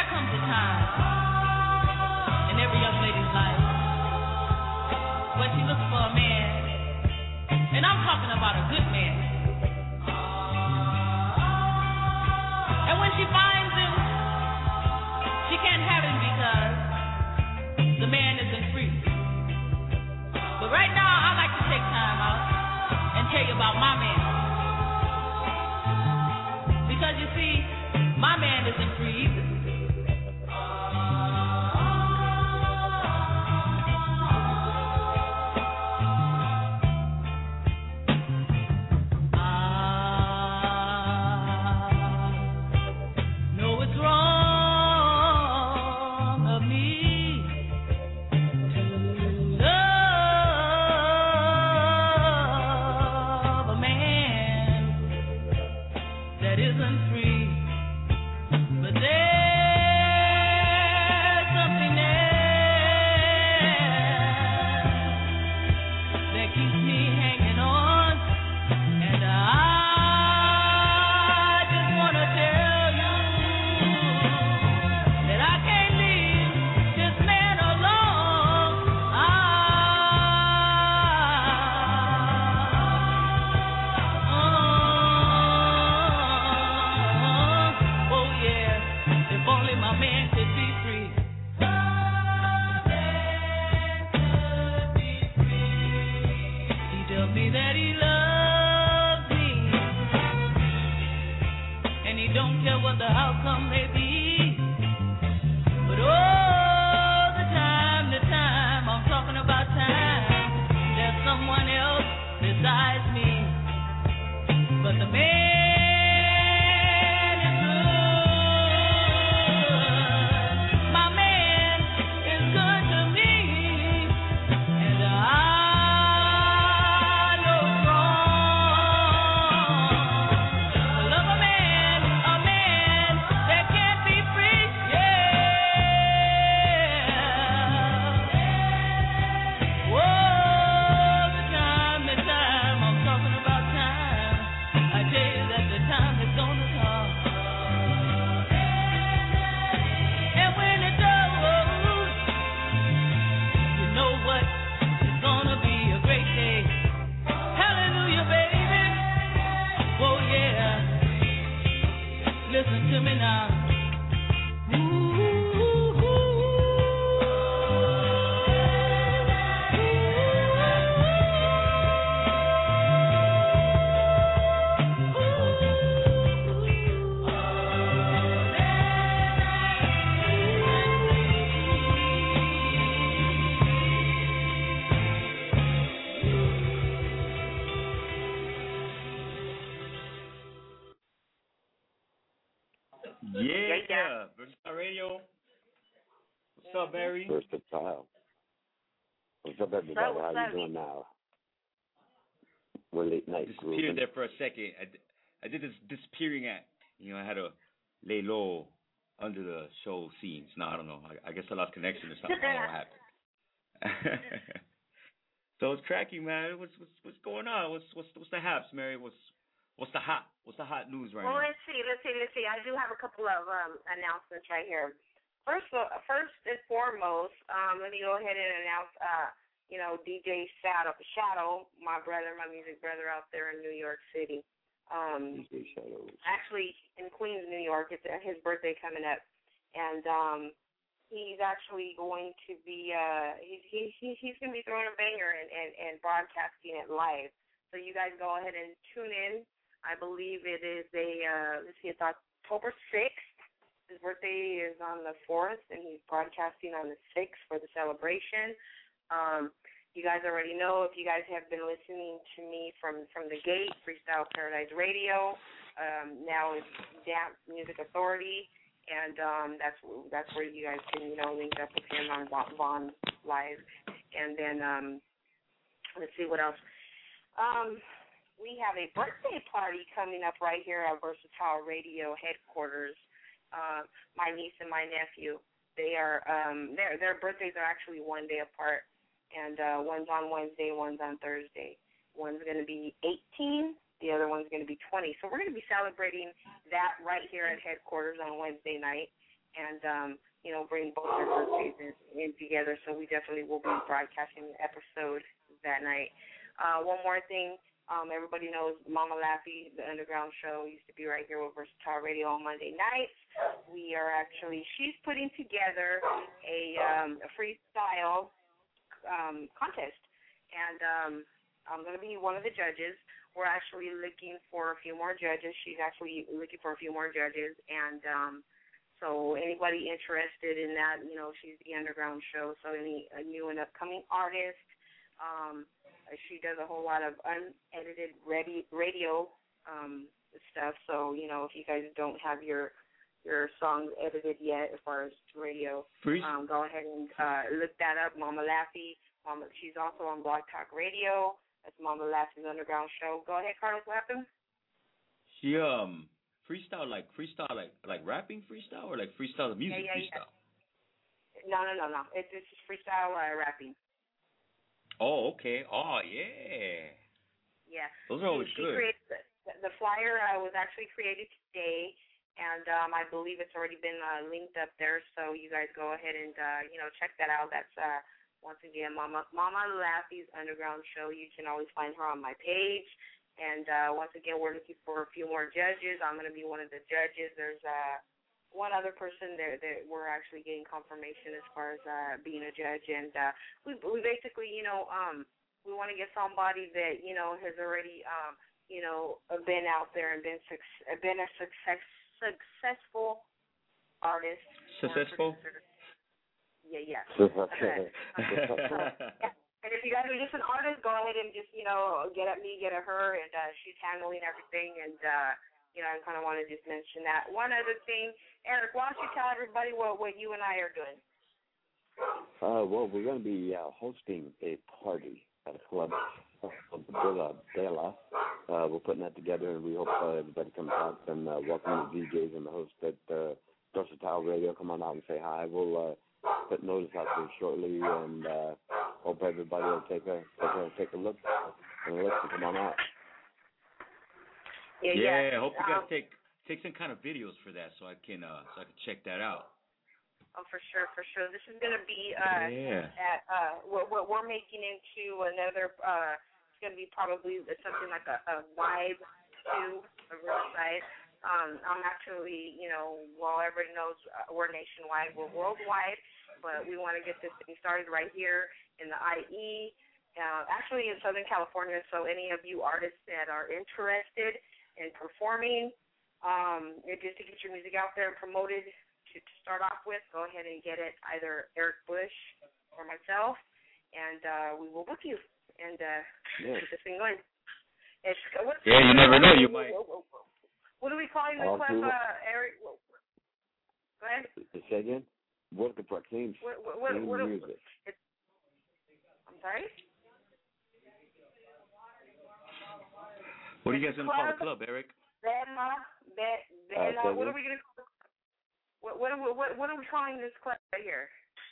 What you see, my man isn't free. Yeah. Versatile Radio. What's up, Barry? Versatile. What's up, everybody? How you doing now? We're late night disappeared there for a second. I did this disappearing act. You know, I had to lay low under the show scenes. No, I don't know. I guess I lost connection or something. I don't know what happened. So it's cracking, man. What's going on? What's the haps, Mary? What's the hot news right now? Well, let's see. I do have a couple of announcements right here. First and foremost, let me go ahead and announce, DJ Shadow, my music brother out there in New York City. DJ Shadow. Actually, in Queens, New York. It's his birthday coming up, and he's actually going to be he's going to be throwing a banger and broadcasting it live. So you guys go ahead and tune in. I believe it is it's October 6th. His birthday is on the 4th, and he's broadcasting on the 6th for the celebration. You guys already know, if you guys have been listening to me from the gate, Freestyle Paradise Radio, now it's Damp Music Authority, and that's where you guys can, link up with him on Vaughn Live. And then, let's see what else. We have a birthday party coming up right here at Versatile Radio headquarters. My niece and my nephew, they are their birthdays are actually one day apart, and one's on Wednesday, one's on Thursday. One's going to be 18, the other one's going to be 20. So we're going to be celebrating that right here at headquarters on Wednesday night, and bring both their birthdays in together. So we definitely will be broadcasting the episode that night. One more thing. Everybody knows Mama Laffy, the Underground Show, used to be right here with Versatile Radio on Monday nights. She's putting together a freestyle contest, and I'm going to be one of the judges. we're actually looking for a few more judges. She's actually looking for a few more judges, and so anybody interested in that, she's the Underground Show. So any new and upcoming artist, she does a whole lot of unedited radio stuff. So if you guys don't have your songs edited yet as far as radio, go ahead and look that up. Mama Laffy. She's also on Blog Talk Radio. That's Mama Laffy's Underground Show. Go ahead, Carlos Lapham. She freestyle like rapping freestyle or like freestyle music freestyle? No. It's just freestyle rapping. Oh, okay. Oh, yeah. Yeah. Those are always good. The flyer was actually created today, and I believe it's already been linked up there. So you guys go ahead and check that out. That's once again Mama Laffy's Underground Show. You can always find her on my page. And once again, we're looking for a few more judges. I'm going to be one of the judges. There's one other person there that we're actually getting confirmation as far as being a judge. And we basically, we want to get somebody that, has already, been out there and been a successful artist. Successful? Yeah. Okay. And if you guys are just an artist, go ahead and just, get at me, get at her, and she's handling everything. And, I kind of want to just mention that. One other thing, Eric, why don't you tell everybody what you and I are doing? Well, we're going to be hosting a party at a club called the Bella. We're putting that together, and we hope everybody comes out and welcome the DJs and the host at Versatile Radio. Come on out and say hi. We'll put notice out there shortly, and hope everybody will take a look and listen. Come on out. Yeah. I hope you guys take some kind of videos for that, so I can check that out. Oh, for sure. This is going to be at what we're making into another. It's going to be probably something like a Vibe 2, a Riverside. I'm actually, well, everybody knows we're nationwide, we're worldwide, but we want to get this thing started right here in the IE, actually in Southern California. So any of you artists that are interested in performing, just to get your music out there and promoted to start off with, go ahead and get it, either Eric Bush or myself, and we will book you and get this thing going. You never know, you might. What are we calling this club, Eric? Go ahead. Say again? Work for clean music. I'm sorry? What are you guys going to call the club, Eric? Bella. What are we going to call it? What are we calling this club right here?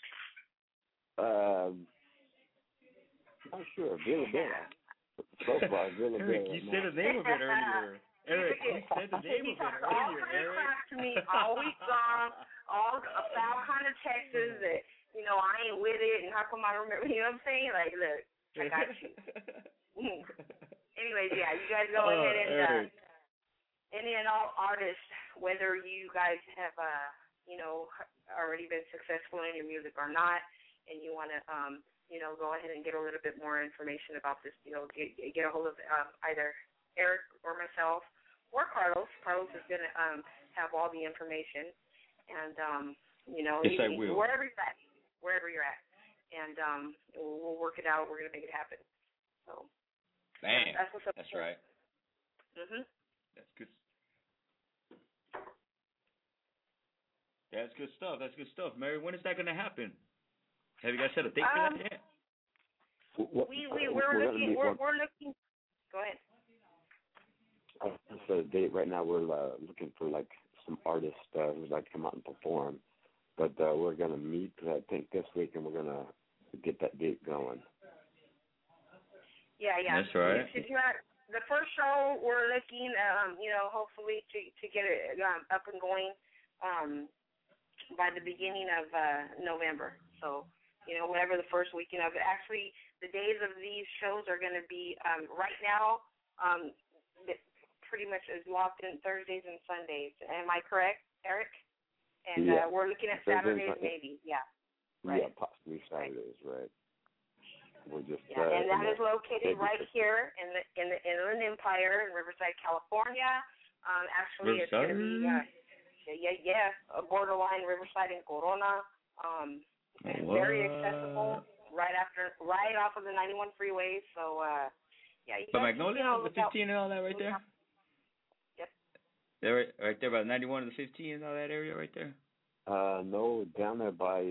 Not sure. Bella. So far, Bella. Eric, you said the name of it earlier. Eric, you said the name of it earlier, Eric. To me all week long, all foul kind of Texas that, I ain't with it, and how come I remember, you know what I'm saying? Like, look, I got you. Anyways, you guys go ahead and, any and all artists, whether you guys have, already been successful in your music or not, and you want to, go ahead and get a little bit more information about this deal, get a hold of either Eric or myself or Carlos. Carlos is going to have all the information, and yes, I will. wherever you're at, and we'll work it out. We're going to make it happen. So that's what's up. That's right. That's good. That's good stuff. Mary, when is that going to happen? Have you guys set a date for that yet? We're looking. Go ahead. For the date right now, we're looking for some artists who'd like to come out and perform, but we're gonna meet I think this week, and we're gonna get that date going. Yeah. That's right. The first show we're looking, hopefully to get it up and going by the beginning of November. So, whatever the first weekend of it. Actually, the days of these shows are going to be right now. Pretty much is locked in Thursdays and Sundays. Am I correct, Eric? And we're looking at Saturdays maybe. Yeah. Right. Yeah, possibly Saturdays, right. We're just and that is located right here in the Inland Empire in Riverside, California. Actually, it's going to be a borderline Riverside and Corona. Very accessible, right off of the 91 freeway. So you but guys, Magnolia, the 15 and all that right there. Yep. They're right there by 91 and the 15 and all that area right there. No, down there by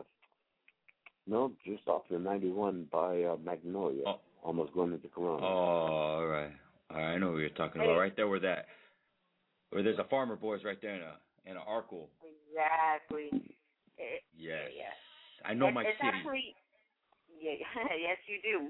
just off the 91 by Magnolia, almost going into Corona. Oh, all right. I know what you're talking about. Right there where there's a Farmer Boys right there in an Arkle. Exactly. Yes. I know my it's city. Actually, yes, you do.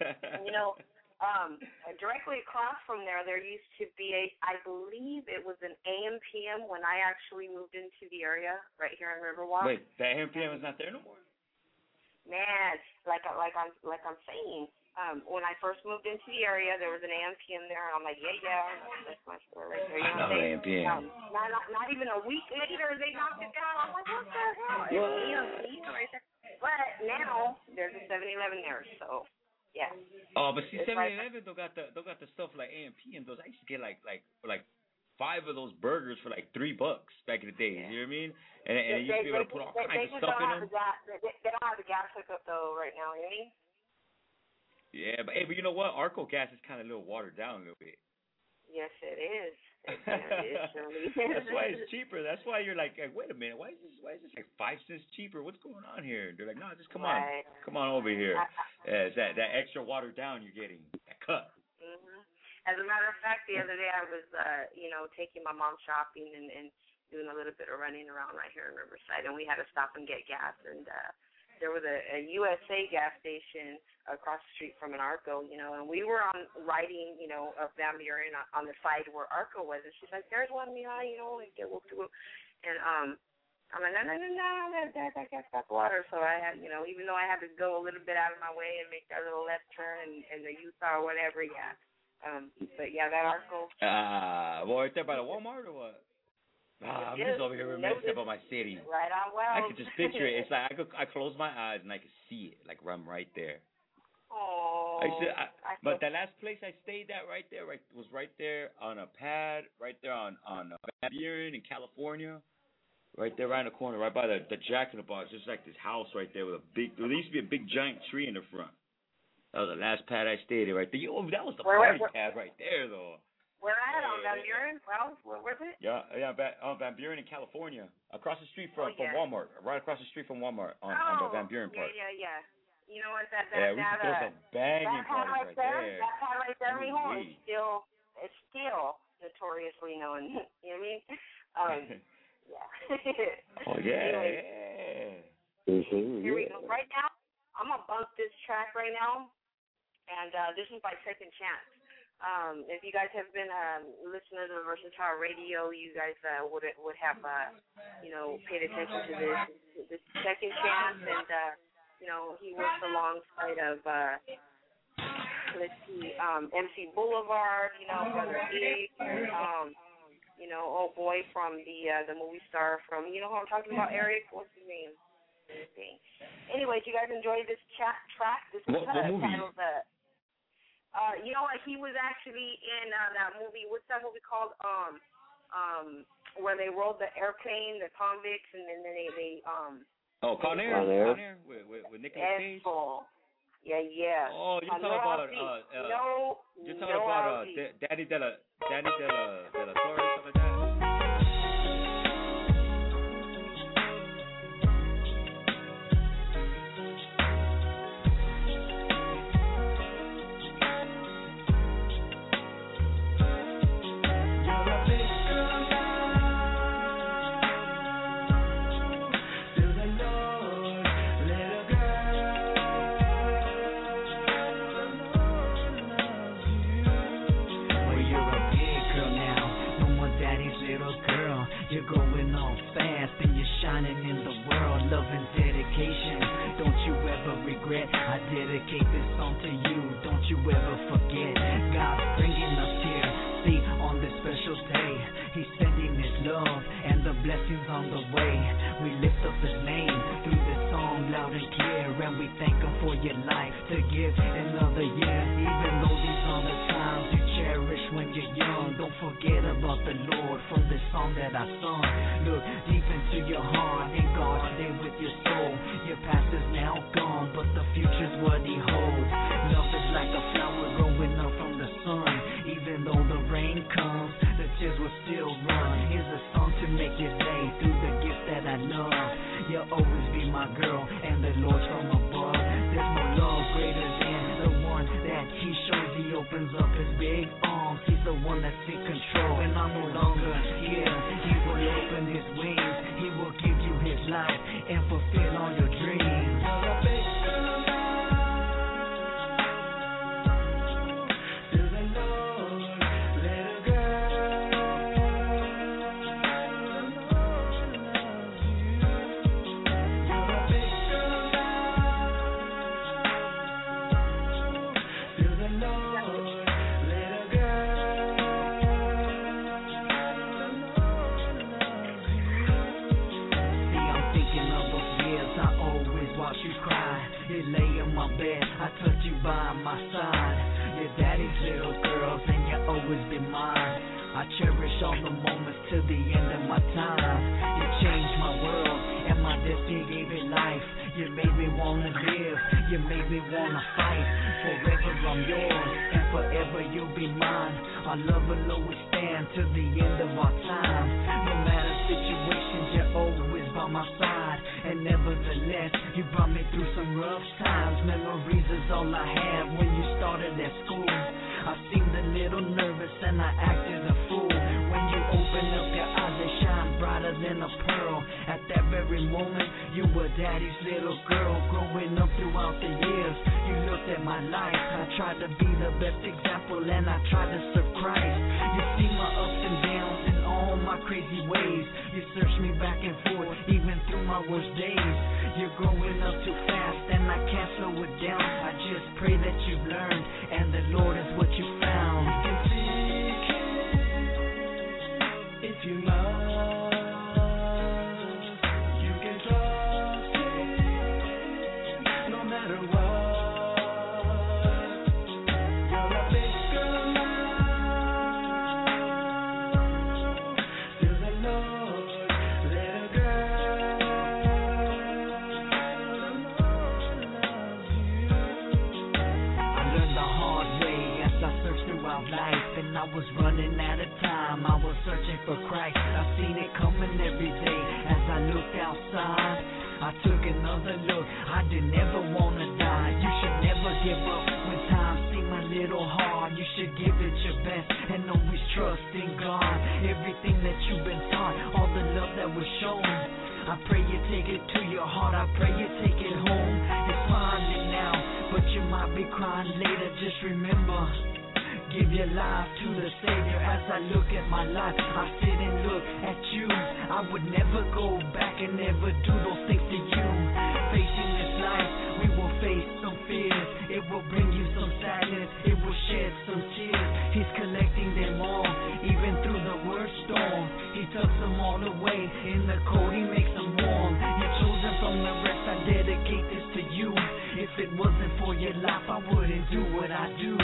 Directly across from there used to be I believe it was an AM/PM when I actually moved into the area right here in Riverwalk. Wait, the AM/PM is not there no more? Man, like I'm saying, when I first moved into the area, there was an AM/PM there, and I'm like, that's my store right there. You know what I'm saying? Not even a week later, they knocked it down. I'm like, what the hell? AM/PM right there. But now there's a 7-Eleven there, so. Yeah. Oh, but see, 7-Eleven don't got the stuff like AM/PM. Those I used to get like 5 of those burgers for like $3 back in the day. You know what I mean? And you used to be able to put all kinds of stuff in them. They don't have the gas hookup though right now. You know what I mean? Yeah, but you know what? Arco gas is kind of a little watered down a little bit. Yes, it is. That's why it's cheaper. That's why you're like, wait a minute, why is this like 5 cents cheaper? What's going on here? They're like, no, just come on over here. It's that extra watered down you're getting, that cut. Mm-hmm. As a matter of fact, the other day I was, taking my mom shopping and doing a little bit of running around right here in Riverside, and we had to stop and get gas, and there was a USA gas station across the street from an Arco, and we were riding, up Van Buren on the side where Arco was, and she's like, there's one, and I'm like, no, that gas got water, so I had, even though I had to go a little bit out of my way and make that little left turn in the Utah or whatever, but that Arco. Right there by the Walmart or what? I'm just over here reminiscing about my city. Right on well. I could just picture it. It's like I close my eyes and I could see it, like I'm right there. Oh. But the last place I stayed at was right there on a pad, right there on Van Buren in California, right there right in the corner, right by the Jack in the Box. Just like this house right there with there used to be a big giant tree in the front. That was the last pad I stayed at right there. That was the party pad right there, though. Where at? On Van Buren? Well, where was it? Yeah, on Van Buren in California, across the street from Walmart, right across the street from Walmart on the Van Buren part. Yeah. You know what? We used to throw some banging parties right there. That pad right there, it's still notoriously known. You know what I mean? Yeah. Oh yeah. Anyway, here we go. Right now, I'm gonna bump this track right now, and this is by Second Chance. If you guys have been listening to Versatile Radio, you guys would have paid attention to this Second Chance, and he works alongside of MC Boulevard, Brother Big, old boy from the movie star from who I'm talking about, Eric. What's his name? Anyways, you guys enjoy this track. This is titled. You know what? He was actually in that movie. What's that movie called? Where they rode the airplane, the convicts, and then they Con Air with Nicolas Cage. Yeah. Oh, you're talking about Danny De La Torre, something like that. I dedicate this song to you, don't you ever forget. God's bringing us here, see, on this special day. He's sending his love and the blessings on the way. We lift up his name through this song loud and clear, and we thank him for your life. Together forget about the Lord from the song that I sung. Look deep into your heart and God there with your soul. Your past is now gone, but the future's what He holds. Love is like a flower growing up from the sun. Even though the rain comes, the tears will still run. Here's a song to make your day through the gift that I love. You'll always be my girl, and the Lord's from above. There's no love greater than the one that He shows. He opens up His big arms. He's the one that's in control. When I'm no longer here, He will open His wings. He will give you His life and fulfill all your dreams. I took you by my side. Your daddy's little girls and you'll always be mine. I cherish all the moments till the end of my time. You changed my world and my destiny gave it life. You made me wanna live, you made me wanna fight. Forever I'm yours and forever you'll be mine. Our love will always stand till the end of our time. No matter situations, you're always by my side. And nevertheless, you brought me through some rough times. Memories is all I have when you started at school. I seemed a little nervous and I acted a fool. When you open up your eyes, they shine brighter than a pearl. At that very moment, you were daddy's little girl. Growing up throughout the years, you looked at my life. I tried to be the best example and I tried to serve Christ. You see my ups and downs and all my crazy ways. You searched me back and forth, even through my worst days. You're growing up too fast and I can't slow it down. I just pray that you've learned and the Lord is what you found. You can seek Him if you must. You can trust Him no matter what. You're a big girl now. Still the Lord, little girl. I learned the hard way as I searched throughout life, and I was running out of time. I was searching for Christ. I seen it coming every day as I looked outside. I took another look. I didn't ever wanna die. You should never give up when times seem a little hard. You should give it your best and always trust in God. Everything that you've been taught, all the love that was shown, I pray you take it to your heart. I pray you take it home. You're smiling now, but you might be crying later. Just remember, give your life to the Savior. As I look at my life, I sit and look at you. I would never go back and never do those things to you. Facing this life, we will face some fears. It will bring you some sadness. It will shed some tears. He's collecting them all, even through the worst storm. He tucks them all away. In the cold, He makes them warm. You're chosen from the rest. I dedicate this to you. If it wasn't for your life, I wouldn't do what I do.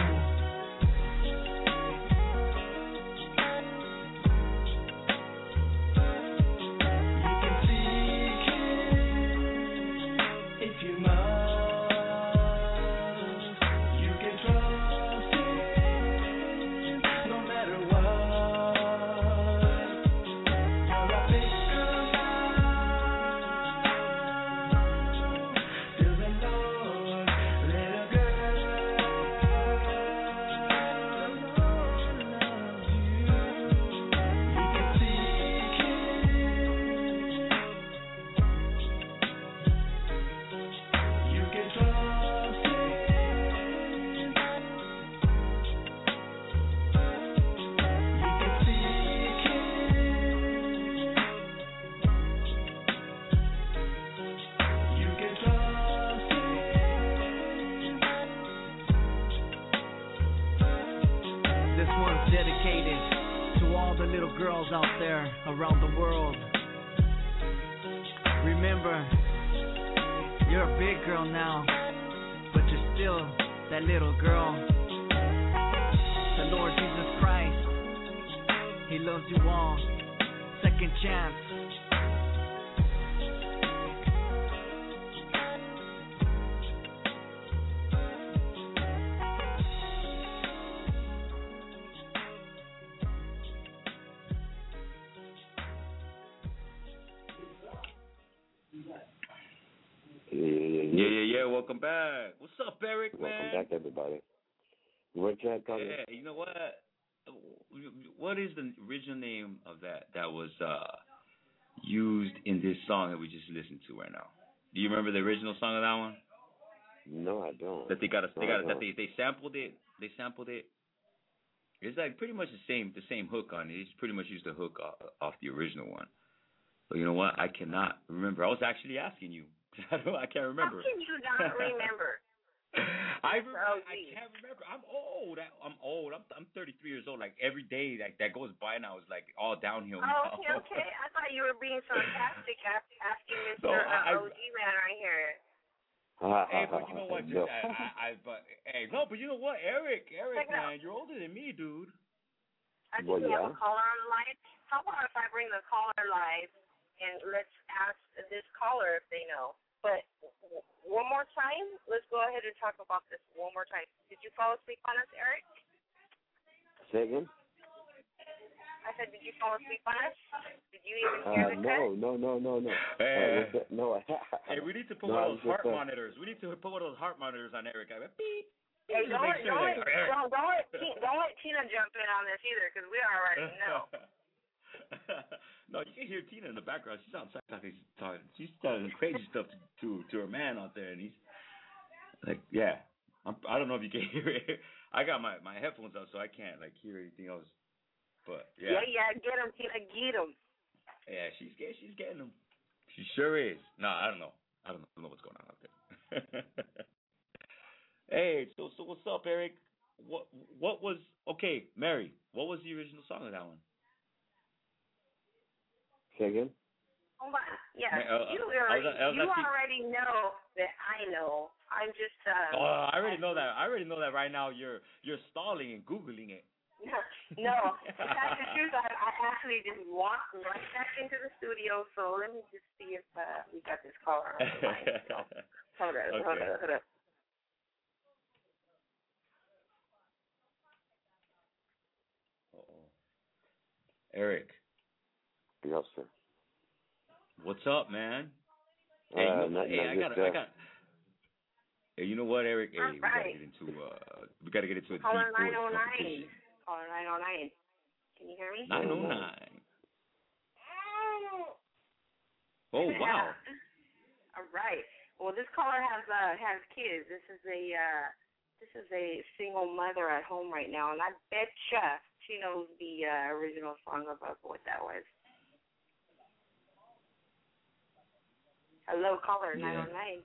Out there around the world, remember, you're a big girl now, but you're still that little girl. The Lord Jesus Christ He loves you all. Second chance. Yeah. Welcome back. What's up, Eric, man? Welcome back, everybody. What you talking? Yeah, you know what? What is the original name of that was used in this song that we just listened to right now? Do you remember the original song of that one? No, I don't. That they sampled it. They sampled it. It's like pretty much the same hook on it. It's pretty much used the hook off the original one. But you know what? I cannot remember. I was actually asking you. I can't remember. How can you not remember? I can't remember. I'm old. I'm 33 years old. Like every day that goes by now is like all downhill. Oh, okay. I thought you were being sarcastic asking Mr. OG man right here. Hey, but you know what? No. But you know what, Eric, man, you're older than me, dude. I think we have a caller on the line. How about if I bring the caller live and let's ask this caller if they know? But one more time, let's go ahead and talk about this one more time. Did you fall asleep on us, Eric? Say again? I said, did you fall asleep on us? Did you even hear the cut? No. No. Hey, we need to put one of those heart monitors. We need to put one of those heart monitors on Eric. Beep. Hey, don't let Tina jump in on this either, because we already know. No, you can hear Tina in the background. She's outside talking. She's telling crazy stuff to her man out there, and he's like, yeah. I don't know if you can hear it. I got my headphones up, so I can't like hear anything else. But yeah. Yeah, get him, Tina, get him. Yeah, she's getting them. She sure is. No, I don't know what's going on out there. Hey, so what's up, Eric? What was Mary? What was the original song of that one? Say again? Oh my, yeah. You already know that I know. I'm just. I already know that. I already know that right now. You're stalling and googling it. No, that's the truth. I actually just walked right back into the studio. So let me just see if we got this caller on the line. So, hold up. Eric. Yes, sir. What's up, man? Hey, you know what, Eric? Hey, we gotta get into a deep caller 909. Caller 909. Can you hear me? 909. Oh wow. All right. Well, this caller has kids. This is a single mother at home right now, and I betcha she knows the original song of what that was. Hello, caller 909.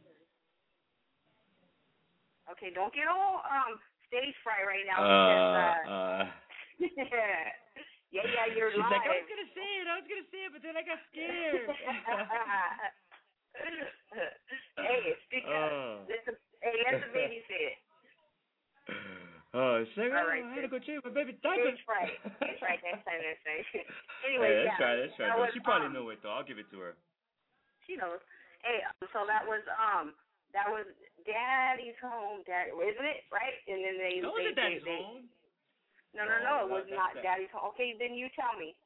Okay, don't get all stage fright right now because you're She's live. like, I was gonna say it, but then I got scared. Hey, speak up. Let the baby say it. She's like, I had to go change my baby diaper. That's right. Next time. Hey, Anyway, let's try. She probably know it though. I'll give it to her. She knows. Hey, so that was Daddy's Home, isn't it? Right? And then No, it wasn't Daddy's Home. No, it was not Daddy's Home. Okay, then you tell me.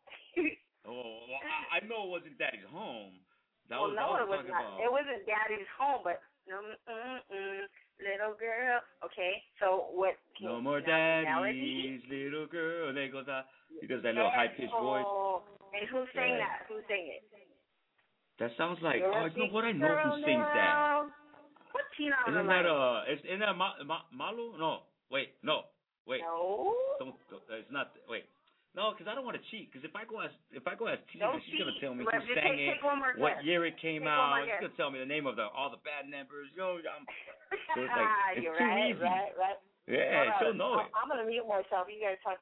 I know it wasn't Daddy's Home. It was not. It wasn't Daddy's Home, but little girl. Okay, so what? No more daddies, little girl. There goes he does that little high pitched voice. And who sang that? Who sang it? That sounds like, you know what? I know who sings that. What Tina on Isn't that Malu? No, wait. No. It's not. Wait. No, because I don't want to cheat. Because if I go as Tina, she's gonna tell me who sang it, what year it came out. She's gonna tell me the name of all the band members. So it's like, it's You're too right, easy. Right. Yeah, she'll know it. I'm gonna mute myself. You guys talk.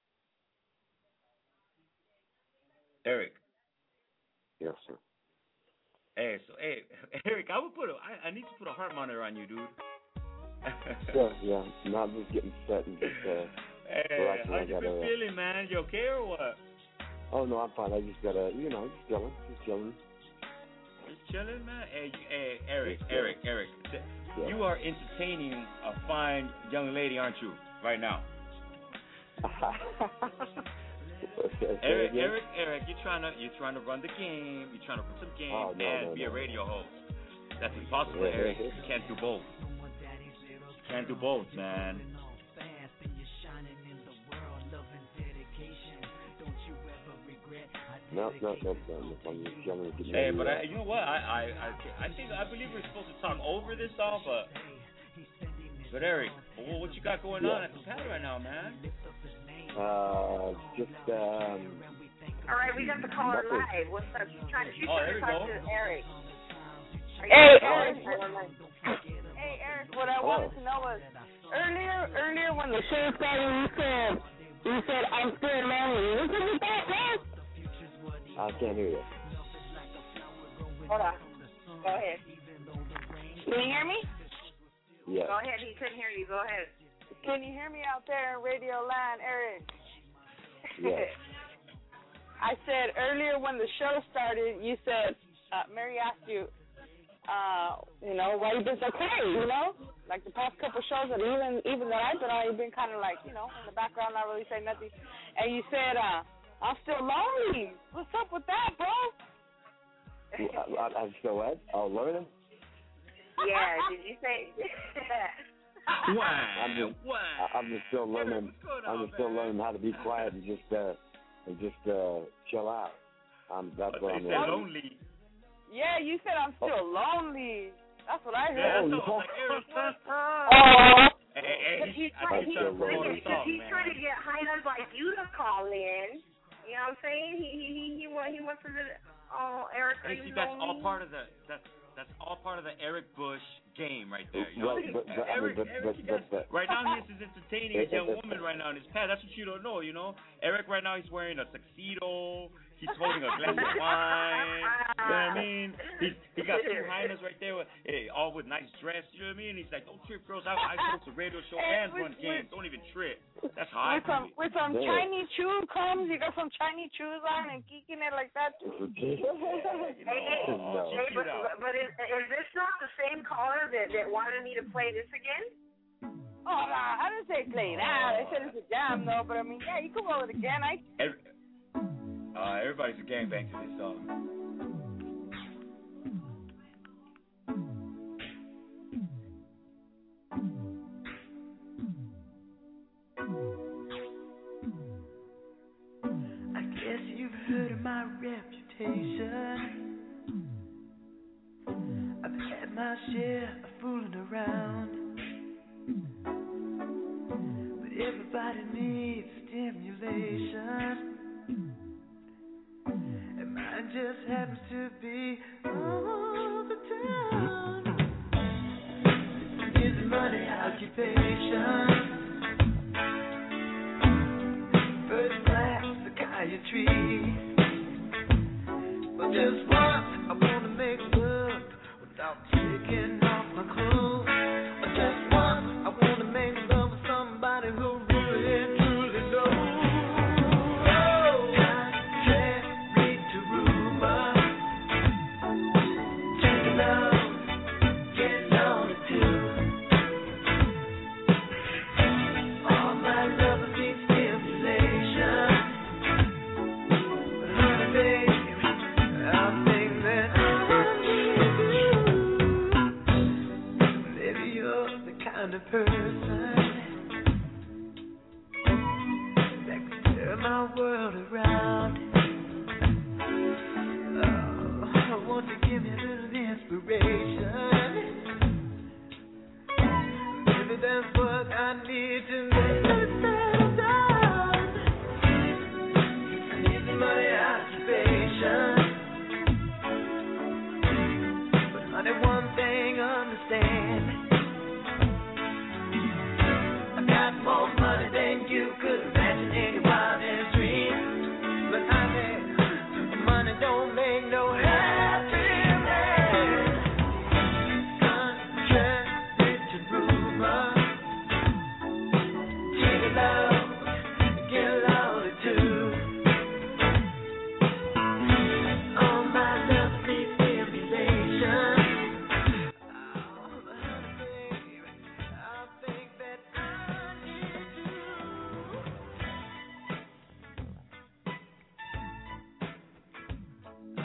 Eric. Yes, sir. Hey, Eric, I need to put a heart monitor on you, dude. Yeah. Now I'm just getting set and just. Hey, how you been feeling, man? You okay or what? Oh no, I'm fine. I just gotta, just chilling. Just chilling, man. Hey, Eric. Yeah. You are entertaining a fine young lady, aren't you? Right now. Eric, you're trying to run the game. You're trying to put some game and be a radio host. That's impossible, Eric. You can't do both. Can't do both, man. No. I'm just chilling. Hey, but you know what? I believe we're supposed to talk over this all, but Eric, what you got going on at the pad right now, man? All right, we got the caller live. What's up? She's trying to talk to Eric. Hey, Eric, what I wanted to know was earlier when the show started, you said I'm still lonely. What's up with that, man? I can't hear you. Hold on. Go ahead. Can you hear me? Yeah. Go ahead. He couldn't hear you. Go ahead. Can you hear me out there in Radio Land, Eric? Yeah. I said earlier when the show started, you said, Mary asked you, why you been so quiet, Like the past couple shows that even that I've been on, you've been kind of like, in the background, not really saying nothing. And you said, I'm still lonely. What's up with that, bro? I'm still what? Oh, learning? Yeah, did you say? I'm just still learning. I'm just still learning how to be quiet and just chill out. That's what I'm learning. Lonely. Yeah, you said I'm still lonely. That's what I heard. He's trying to get Hyenas like you to call in. You know what I'm saying? He wants to. Oh, Eric, are you that's all part of the Eric Bush game right there. Right now he's entertaining a young woman right now in his pad. That's what you don't know, Eric right now he's wearing a tuxedo. He's holding a glass of wine. You know what I mean? He got two hyenas right there, all with nice dress. You know what I mean? He's like, don't trip, girls. I host a radio show and run games. Don't even trip. That's how I do it. With some Chinese shoes comes, you got some Chinese shoes on and kicking it like that. But is this not the same caller that wanted me to play this again? Oh, no, I didn't say play that. I said it's a jam, though. But, I mean, yeah, you can roll it again. Everybody's a gangbang to this song. I guess you've heard of my reputation. I've had my share of fooling around, but everybody needs stimulation. Mine just happens to be all the time. It's money, occupation, first class psychiatry. But just once I wanna make love without taking off my clothes. Just once I wanna make love with somebody who really truly knows.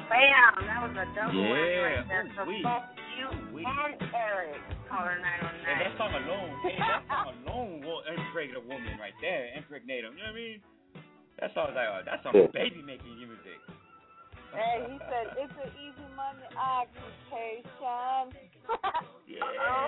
Bam! That was a double whammy right there. So Ooh-wee. both you and Eric, caller 909. And that song alone will impregnate a woman right there. Impregnate him. You know what I mean? That song's like, that's some baby making music. Hey, he said it's an easy money occupation. Yeah,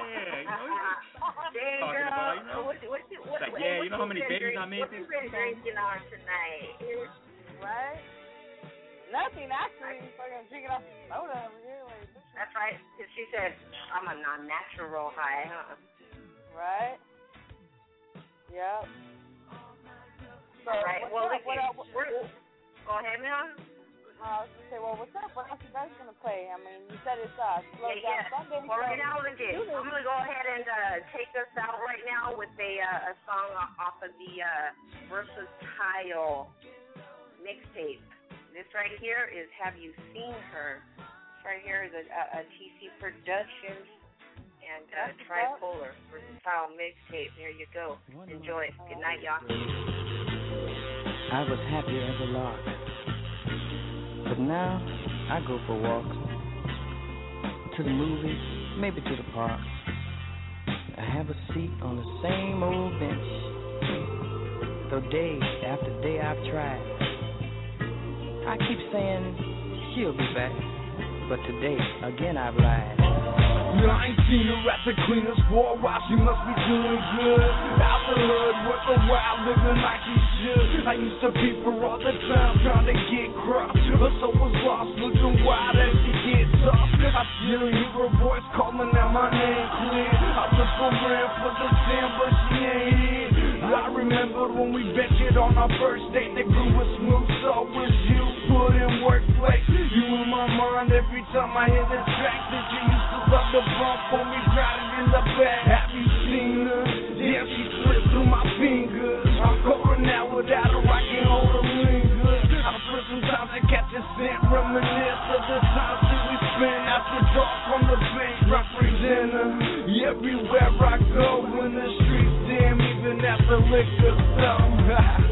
you know how many babies I made this? What you been drinking on tonight? Right? Nothing, actually. Fucking drinking off soda over here. Like, that's right. Cause she said, I'm a non-natural high, huh? Right? Yep. So, right. Well, go ahead, man. I was going to say, well, what's up? What else you guys going to play? I mean, you said it's Slow Down Sunday. Well, right now, I'm going to go ahead and take us out right now with a song off of the Versatile mixtape. This right here is Have You Seen Her? This right here is a TC Productions and Tripolar Versatile mixtape. There you go. Enjoy it. Good night, y'all. I was happy as a lark. But now, I go for walks, to the movies, maybe to the park. I have a seat on the same old bench. Though day after day I've tried. I keep saying she'll be back, but today, again I've lied. I ain't seen her at the cleaners for a while, she must be doing good. Out the hood, worth a while, living like she should. I used to peep her all the time, trying to get crossed. But so was lost, looking wild as she gets up. I still hear her voice calling out my name clear. I look around for the Sam, but she ain't here. I remember when we ventured on our first date, that grew was smooth, so was you. Put in work flex, you in my mind every time I hear the track that you used to love to bump on me, crowded in the back. Have you seen her? Yeah, she slipped through my fingers. I'm going out without her, I can't hold her linger. I prefer sometimes to catch a scent, reminisce of the times that we spent after dark on the bank, represent her. Everywhere I go in the streets, damn, even at the liquor store.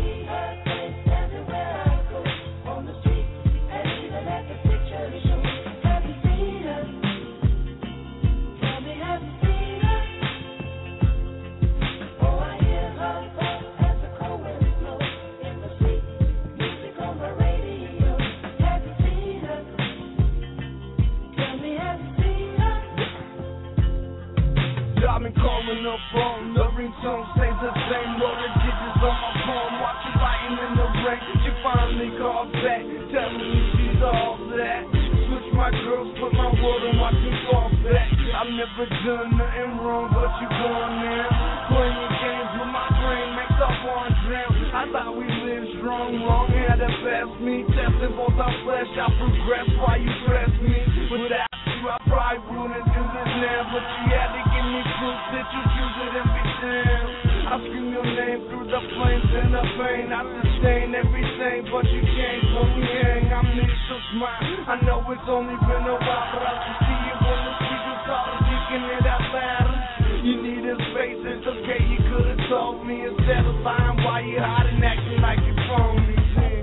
I've been calling up phone, the ringtone stays the same. Roll the digits on my phone, watch it lighting in the rain. She finally called back, telling me she's all that. Switch my girls, put my word on, watch me fall back. I've never done nothing wrong, but you gone now. Playing games with my brain makes up one drown. I thought we lived strong, wrong had to pass me. Testing both our flesh, I progress while you press me. Without you, I probably wouldn't do this now, but you had to give me proof that you choose it and be down. I scream your name through the flames and the pain. I sustain everything, but you can't let me hang. I miss your smile. I know it's only been a while, but I can see it when the speakers are speaking it out loud. You need a space, it's okay, you could have told me instead of lying while you're hiding, acting like you're phony.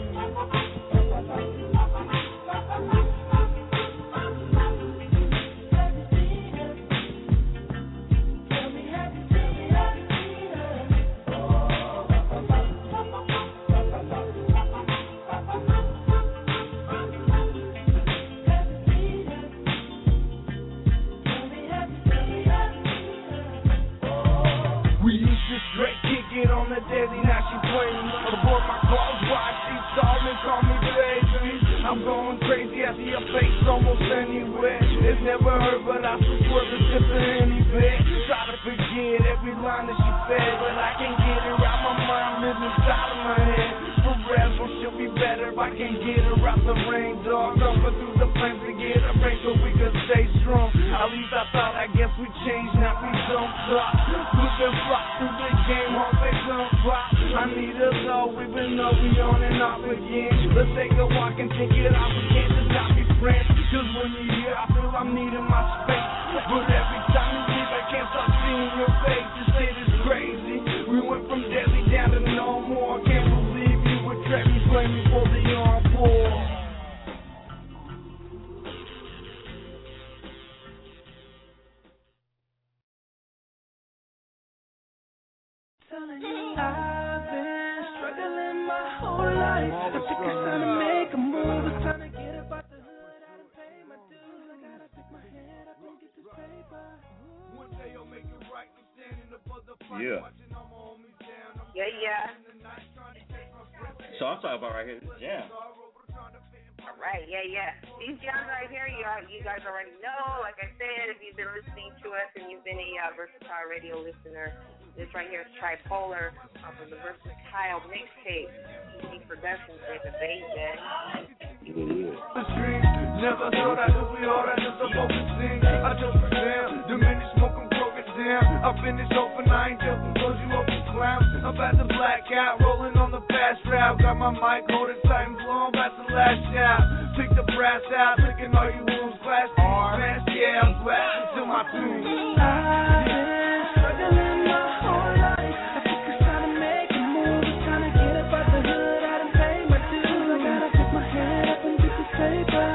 Straight kick it on the daily, now she playing. Aboard my car's wide, she stalling, call me baby. I'm going crazy, I see her face almost anywhere. It's never hurt, but I swear it's just in any bed. Try to forget every line that she said, but I can't get her out my mind, live inside of my head. Forever, she'll be better if I can't get her out the rain, dog. Thumping through the flames to get her rain so we can stay strong. At least I thought, I guess we changed, now we don't stop. Looking fly through the game, hope they don't pop. I need a though, even though we on and off again. Let's take a walk and take it off, we can't just not be friends. Cause when you're here, I feel I'm needing my space. But every time you leave, I can't stop seeing your face. This shit is crazy. We went from deadly down to no more. Can't believe you would track me, blame me for the encore. talking about right here. This jam. All right, yeah. These jams right here, you guys already know. Like I said, if you've been listening to us and you've been a Versatile Radio listener, this right here is Tripolar off of the Versatile mixtape. PC Productions, baby. Never thought I'd do it all, I just a focusing. I just pretend, diminish, smoke and broke it down. I finish open, I ain't joking, close you open clown. I'm about to black out, rolling on the fast route. Got my mic loaded tight and blow, I'm about to lash out. Pick the brass out, licking all you wounds, glass fast, yeah, I'm blasting to my tune. I've been struggling my whole life. I think it's time to make a move. It's time to get up out the hood, I done paid my dues. I gotta pick my head up and get this paper.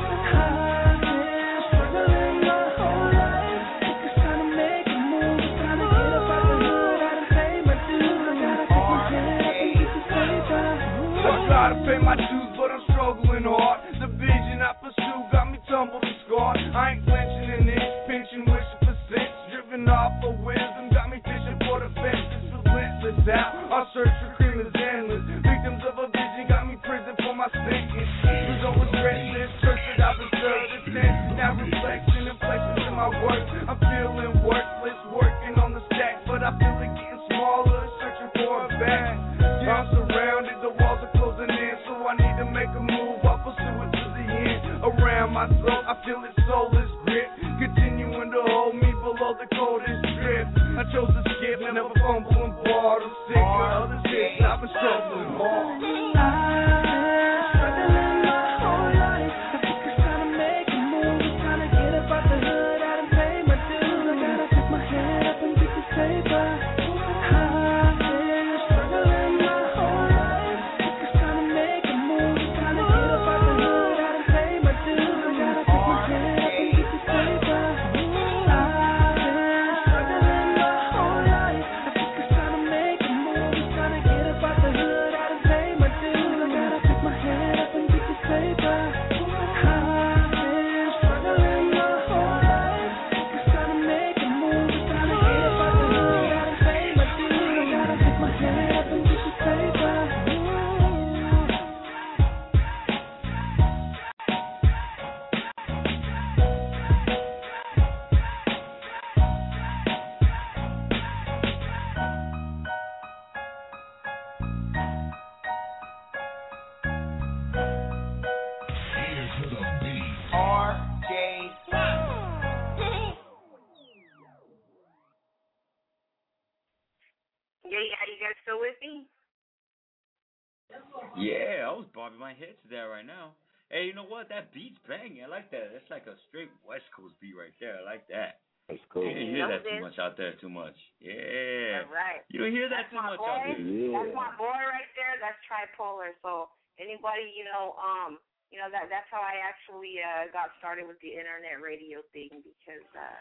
I pay my dues, but I'm struggling hard. The vision I pursue got me tumbled and scarred. I ain't flinching an inch, pinching, wishing for cents. Driven off of wisdom, got me fishing for the fence. It's relentless out, our search for cream is endless. Victims of a vision got me prison for my sentence. Was always restless, church that I've been serving since. Now reflection and flexing in my work. I'm feeling worthless, working on the stack, but I feel it getting smaller, searching for a bag. I'm surrounded, the walls are closing in, so I need to make a move. I'll pursue it to the end. Around my throat, I feel its soulless grip, continuing to hold me below the coldest drip. I chose to skip, never fumble and ball. I'm sick of other shit, I've been struggling hard. I've been struggling my whole life. I think it's time to make a move. It's time to get up out the hood, I done paid my dues. I gotta pick my head up and get this paper. Yeah, I was bobbing my head to that right now. Hey, you know what? That beat's banging. I like that. That's like a straight West Coast beat right there. I like that. That's cool. You didn't hear that too much out there, too much. Yeah. That's right. You don't hear that too much out there. Yeah. That's my boy right there. That's Tripolar. So anybody, that's how I actually got started with the internet radio thing because,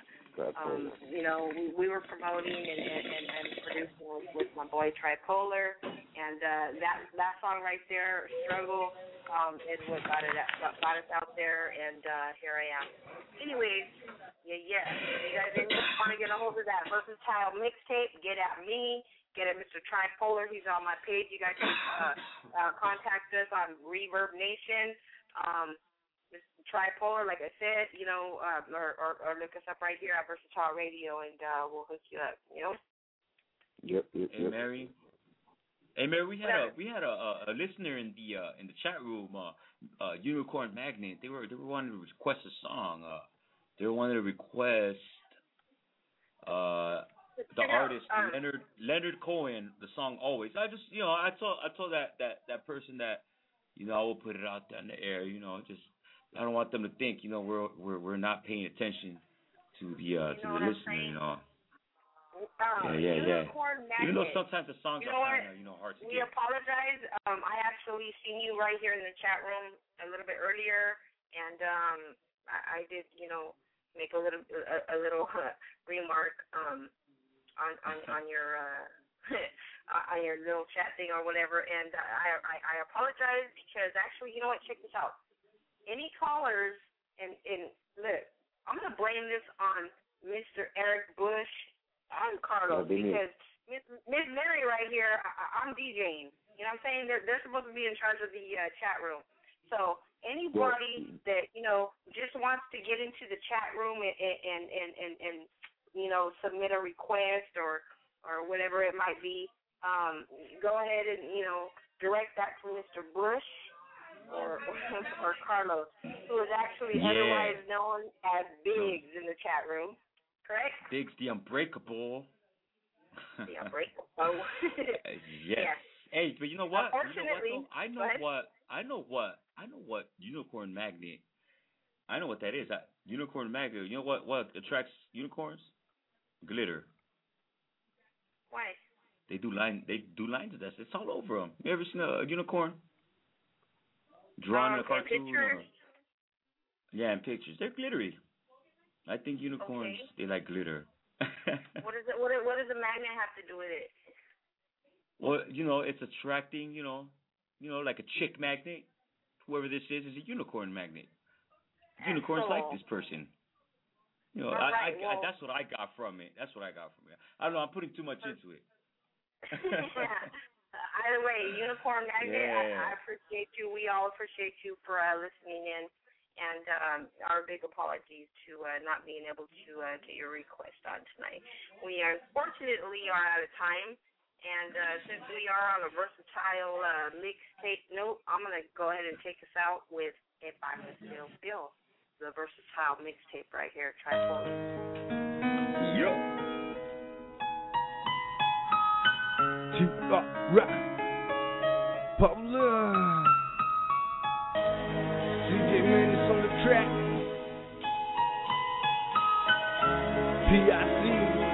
we were promoting and producing with my boy Tripolar, and that song right there, Struggle, is what got us out there, and here I am. Anyways, yeah. If you guys want to get a hold of that Versatile mixtape, get at me. Get at Mr. Tripolar. He's on my page. You guys can contact us on Reverb Nation. Mr. Tripolar, like I said, or look us up right here at Versatile Radio, and we'll hook you up. Yep. Hey, Mary. We had a listener in the chat room, Unicorn Magnet. They were wanting to request a song. They wanted to request the artist Leonard Cohen, the song Always. I just I told that person that I will put it out there in the air. Just I don't want them to think we're not paying attention to the listener. Yeah. Even though sometimes the songs are kind of hard to get. We apologize. I actually seen you right here in the chat room a little bit earlier, and I did make a little remark on your on your little chat thing or whatever, and I apologize because actually, you know what? Check this out. Any callers, and look, I'm gonna blame this on Mr. Eric Bush. I'm Carlos because Miss Mary right here. I'm DJing. You know what I'm saying? They're supposed to be in charge of the chat room. So anybody that, you know, just wants to get into the chat room and you know, submit a request or whatever it might be, go ahead and, you know, direct that to Mr. Bush or Carlos, who is actually otherwise known as Biggs in the chat room. Correct? Biggs the Unbreakable. The Unbreakable. Yes. Hey, but you know what? Unfortunately, I know what unicorn magnet. I know what that is. Unicorn magnet. You know what attracts unicorns? Glitter. Why? They do lines of that. It's all over them. You ever seen a unicorn drawn in a cartoon? Yeah, in pictures. They're glittery. I think unicorns they like glitter. What does the magnet have to do with it? Well, you know, it's attracting, you know, like a chick magnet. Whoever this is a unicorn magnet. Unicorns like this person. You know, I that's what I got from it. I don't know. I'm putting too much into it. Either way, unicorn magnet. Yeah. I appreciate you. We all appreciate you for listening in, and our big apologies to not being able to get your request on tonight. We unfortunately are out of time. And since we are on a versatile mixtape note, I'm going to go ahead and take us out with If I Can Still Feel, the versatile mixtape right here. Tripolis. Yo. Rock. Paula. DJ Menace on the track. PIC.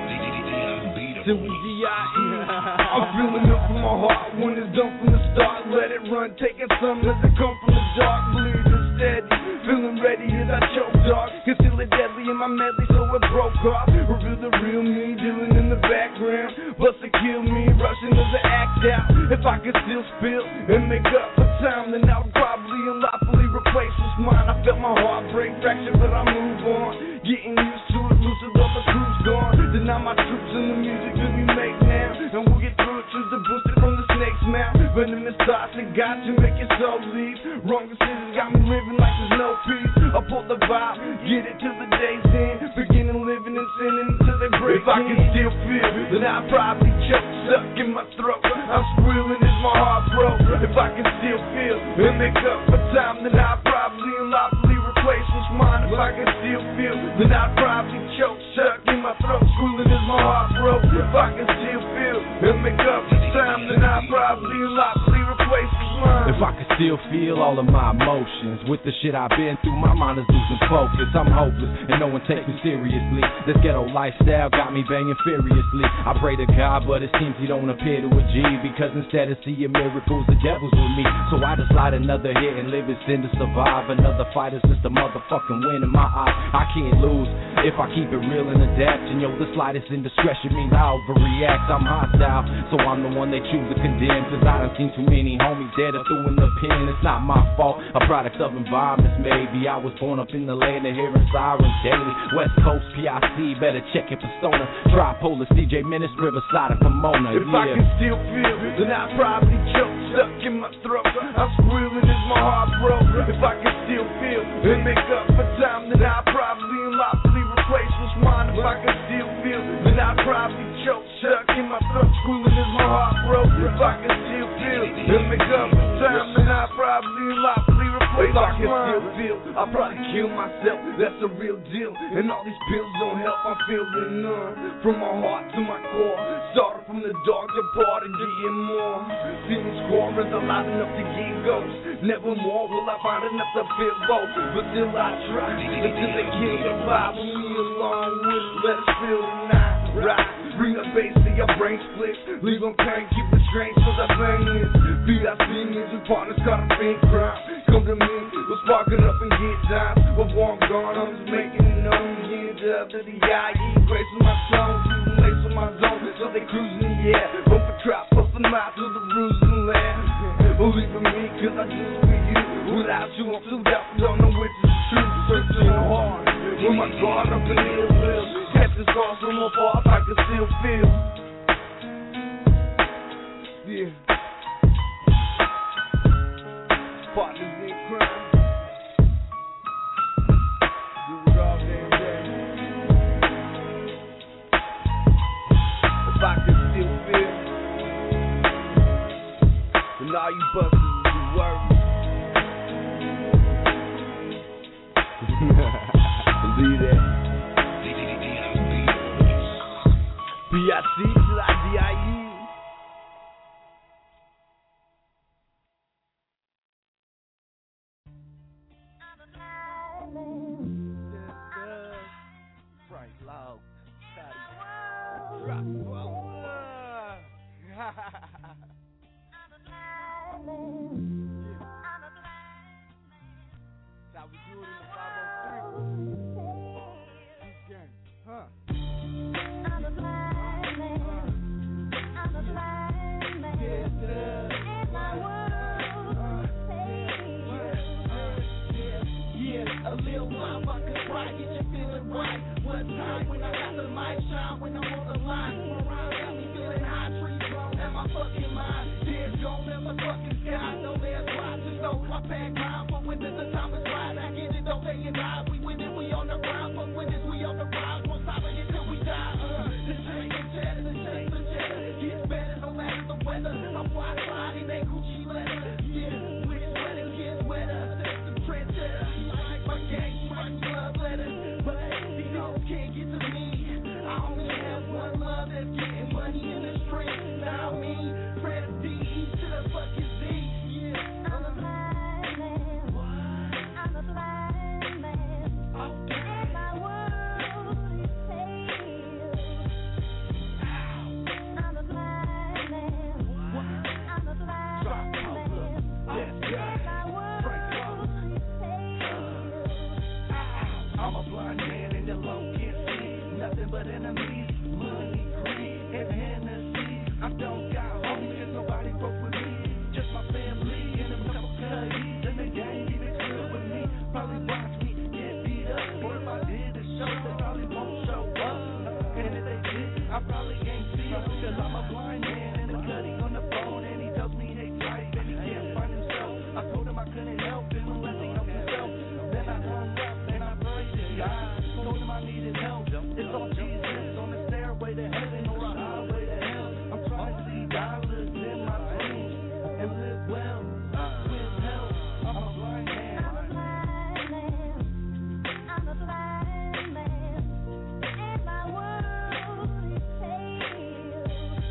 I'm feeling up from my heart when it's done from the start. Let it run, taking some as it come from the dark. Bleed and steady, feeling ready as I choke dark. Conceal it deadly in my medley so it broke off. Reveal the real me, dealing in the background. Bust to kill me, rushing as I act out. If I could still spill and make up for time, then I would probably unlawfully replace what's mine. I felt my heart break, fracture, but I move on. Getting used to it, lucid all the crew's gone. Deny my troops and the music that we make now. And we'll get through it, choose the booster from the snake's mouth. Venomous thoughts that got to make your soul leave. Wrong decisions got me living like there's no peace. I pull the vibe, get it till the day's end. Beginning living and sinning until they break. If I can still feel, then I'd probably choke, stuck in my throat. I'm squealing as my heart broke. If I can still feel and make up for time, then I'd probably unlawfully replace what's mine. If I can still feel, then I'd probably choke, stuck in my throat, squealing as my heart broke. If I can still feel and make up for time, then I'd probably unlawfully replace what's mine. If I could still feel all of my emotions with the shit I've been through, my mind is losing focus. I'm hopeless and no one takes me seriously. This ghetto lifestyle got me banging furiously. I pray to God, but it seems he don't appear to achieve, because instead of seeing miracles, the devil's with me. So I just light another hit and live in sin to survive. Another fight is just a motherfucking win in my eyes. I can't lose if I keep it real and adapt. And yo, the slightest indiscretion means I overreact. I'm hostile, so I'm the one they choose to condemn, cause I done seen too many homies dead or threw in the pen. It's not my fault, a product of environments maybe. I was born up in the land of hearing sirens daily. West Coast PIC, better check it persona. Tripolis, DJ Menace, Riverside, and Pomona. If I can still feel, then I'd probably choke, stuck in my throat. I'm squealing as my heart broke. If I can still feel and make up for time, then I'd probably unlawfully replace what's mine. If I can still feel, then I'd probably choke, stuck in my throat, squealing as my heart broke. If I can still feel and make up for time, then I'd probably unlawfully replace what's mine. If I can still feel, I'll probably kill myself. That's a real deal. And all these pills don't help. I'm feeling numb from my heart to my core. Started from the dark, departed, getting more. Feeling scoring, a lot enough to get ghosts. Never more will I find enough to feel both. But still I try until they kill the vibe with me along with it. Let us feel the night. Right. Bring the bass to your brain split. Leave them pain, keep it strange, cause I bang it. VIC music partners caught a big crime. Come to me, we'll spark it up and get down. Before I'm gone, I'm just making it known. Get up to the IE, gracing my tongue, using lace on my zone, so they cruising in the air. Bump a trap, bustin' out to the bruising land. Believe in me, cause I do it for you. Without you, I'm too doubtful, don't know which is true. Searching hard, with my guard up in the will. Catch the scars from afar, I can still feel. Yeah. Partners in crime. Do it all damn day. If I could still feel, then all you busters would be worried. Believe that. B-I-C-T-I-D-I-E. Frank Loud, drop. That's how we do it in the 503. This game, huh? I'm a blind man. I'm a blind man. And my world yeah, a little while I could cry, get you feeling right. One time when I got the mic shine, when I'm on the line, around got me feeling high, trees blown at my fucking mind. Tears gone in the fucking sky, no there's watches, so I pack mine. But when the time is right, I get it, don't lay and die. We win it, we on the ground, but when it's we on the rise, won't stop it until we die. The shake and cheddar, the shake and cheddar, gets better no matter the weather. I'm fly sliding that Gucci leather, yeah, which sweater gets wetter, set the trend setter. My gang, my love letters, but these hoes can't get to me. I only have one love that's getting money in the street. Now me, Fred D, E to the fucking Z. Yeah, I'm a blind man. I'm a blind man. Okay. And my world is pale. I'm a blind man. I'm a blind man. And my world is pale. I'm a blind man and the low can't see nothing but enemies, money, greed, and Hennessy. I don't got homies cause nobody broke with me, just my family and a couple cutties, and the gang even chill with me. Probably watch me get beat up, or if I did the show, they probably won't show up. And if they did, I probably ain't see them, cause I'm a blind man and a cutty on the phone, and he tells me he hates life and he can't find himself. I told him I couldn't help him unless he helped himself. Then I hung up and I prayed to God. Told him I needed help. It's all Jesus on the stairway to heaven or a highway to hell. I'm trying to see dollars in my dreams and live well with help. I'm a blind man. I'm a blind man. And my world is pale.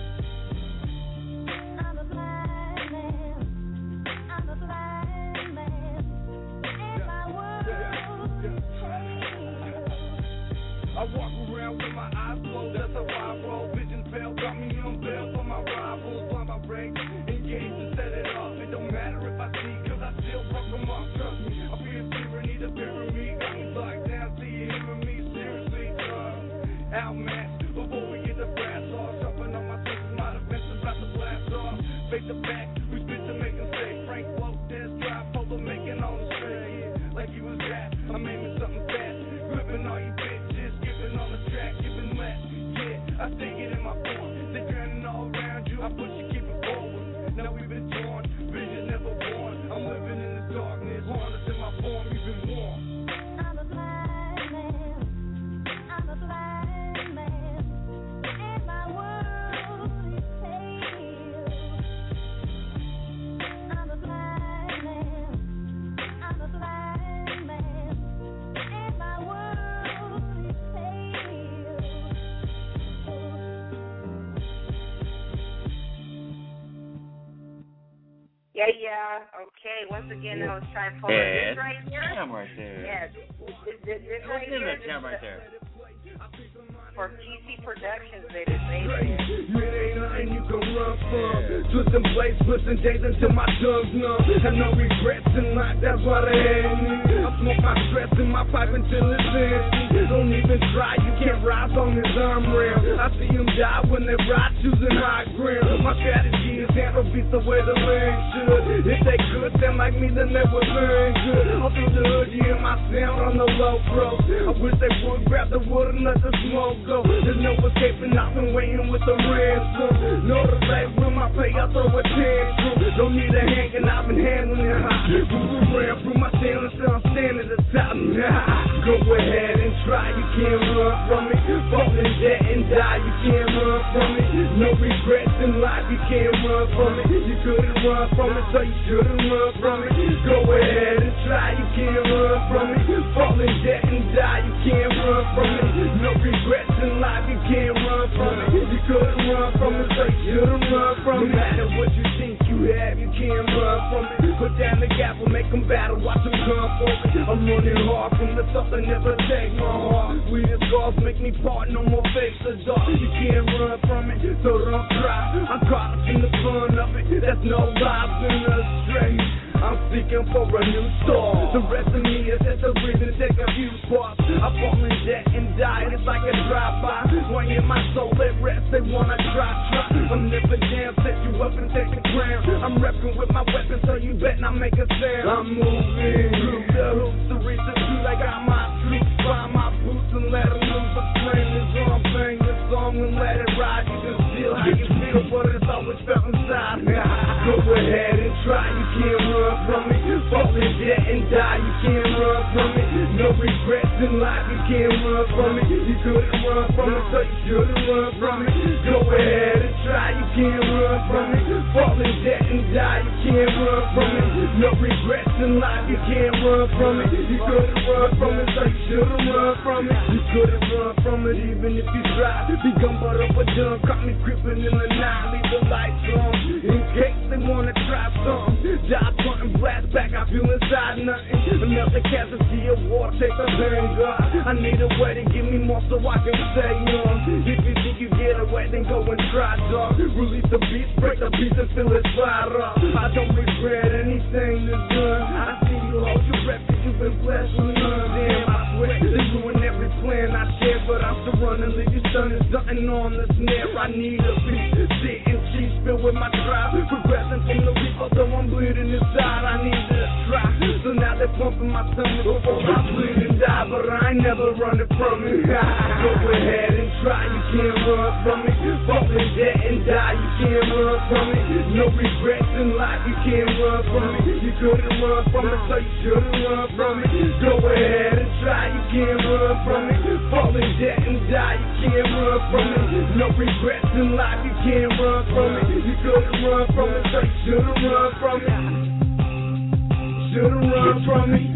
I'm a blind man. I'm a blind man. And my world is pale. I walk around with my eyes closed, that's how I roll. Vision fail, got me on bail for my rivals. While my brakes engaged and set it off. It don't matter if I see, cause I still broke them off. Trust me, I feel fear, need a fear of me. Got me locked down, see you hearing me. Seriously, outmatched. Before we get the brass off, jumping on my senses, my defenses about to blast off. Face the back, we spit to make them safe. Frank Float, this drive, Polo making on the straight. Like he was rap, I'm aiming something fast. Gripping all you bitches, giving on the track, giving less. Yeah, I take it in my form. They drowning all around you, I push you, keep it forward. Now we've been torn, vision never born. I'm living in the darkness, harness in my form, you've been warm. I'm a blind man. I'm a blind man. And my world is pale. I'm a blind man. I'm a blind man. And my world is pale. Yeah. Okay. Once again, I was trying to pull this right here. Jam right there. Yeah, this right What's in here. that jam right there? For PC Productions, baby. It ain't nothing you can run from. Twisting blades, twisting days until my tongue's numb. Have no regrets in life, that's why they hate me. I smoke my stress in my pipe until it's empty. Don't even try, you can't rise on this arm rail. I see them die when they ride choosing high ground. My strategy is handle beats the way the land should. If they could sound like me, then they would learn good. All through the hood, you hear my sound on the low pro. I wish they would grab the wood and let the smoke go. There's no escaping, I've been waiting with the ransom. No delay with my pay, I throw a tantrum. Don't need a hand, and I've been handling it hot. Moving around through my town until I'm standing at the top. Go ahead and try, you can't run from me. Fall in debt and die, you can't run from me. No regrets in life, you can't run from it. You couldn't run from it, so you shouldn't run from it. Go ahead and try, you can't run from it. Fall in debt and die, you can't run from it. No regrets in life, you can't run from it. You couldn't run from it, so you shouldn't run from it. No matter what you think you have, you can't run from it. Put down the gavel, make them battle, watch them come for me. I'm running hard from the top, I never take my heart. We the scars make me part, no more face the dark. You can't run from it, so don't try. I'm caught up in the fun of it, there's no lives in the straight. I'm seeking for a new start. The rest of me is just a reason to take a few parts. I fall in debt and die, it's like a drive-by. Swinging my soul at rest, they wanna try. I'm never down, set you up and take the ground. I'm repping with my weapon, so you bet not make a sound. I'm moving through the hoops to reach the truth. I got my troops, find my boots and let them loose. The flame is on, bang the song and let it ride. You can feel how you feel, but it's always felt inside. Go ahead and try, you can't run from it. Fall in debt and die, you can't run from it. No regrets in life, you can't run from it. You couldn't run from it, so you shouldn't run from it. Go ahead and try, you can't run from it. Fall in debt and die, you can't run from it. No regrets in life, you can't run from it. You couldn't run from it, so you shouldn't run from it. You couldn't run from it even if you tried. Become but up a dumb, caught me creeping in the night, leave the lights on in case they wanna try something. Die frontin', blast back, I feel inside nothing. Another casualty of war, take the burn God. I need a way to give me more so I can stay on. If you think you get away, then go and try, dog. Release the beats, break the beats and feel it fire up. I don't regret anything that's done. I see you hold your rep, cause you've been blessed with none. Damn, I swear, they ruin every plan I share, but I'm still running, leave you stunning, something on the snare. I need a beat, sitting cheese filled with my tribe, progressing from the reef, although I'm bleeding inside. I need to try, so now they're pumping my stomach before I bleed and die, but I ain't never running from it. Go ahead and try, you can't run from it. Fall in debt and die, you can't run from it. No regrets in life, you can't run from it. You couldn't run from it, so you shouldn't run from it. Go ahead and try, you can't run from it. Fall in debt and die, you can't run from it. No regrets in life, you can't run from it. You couldn't run from it, so you shouldn't run from it. Shouldn't run from it.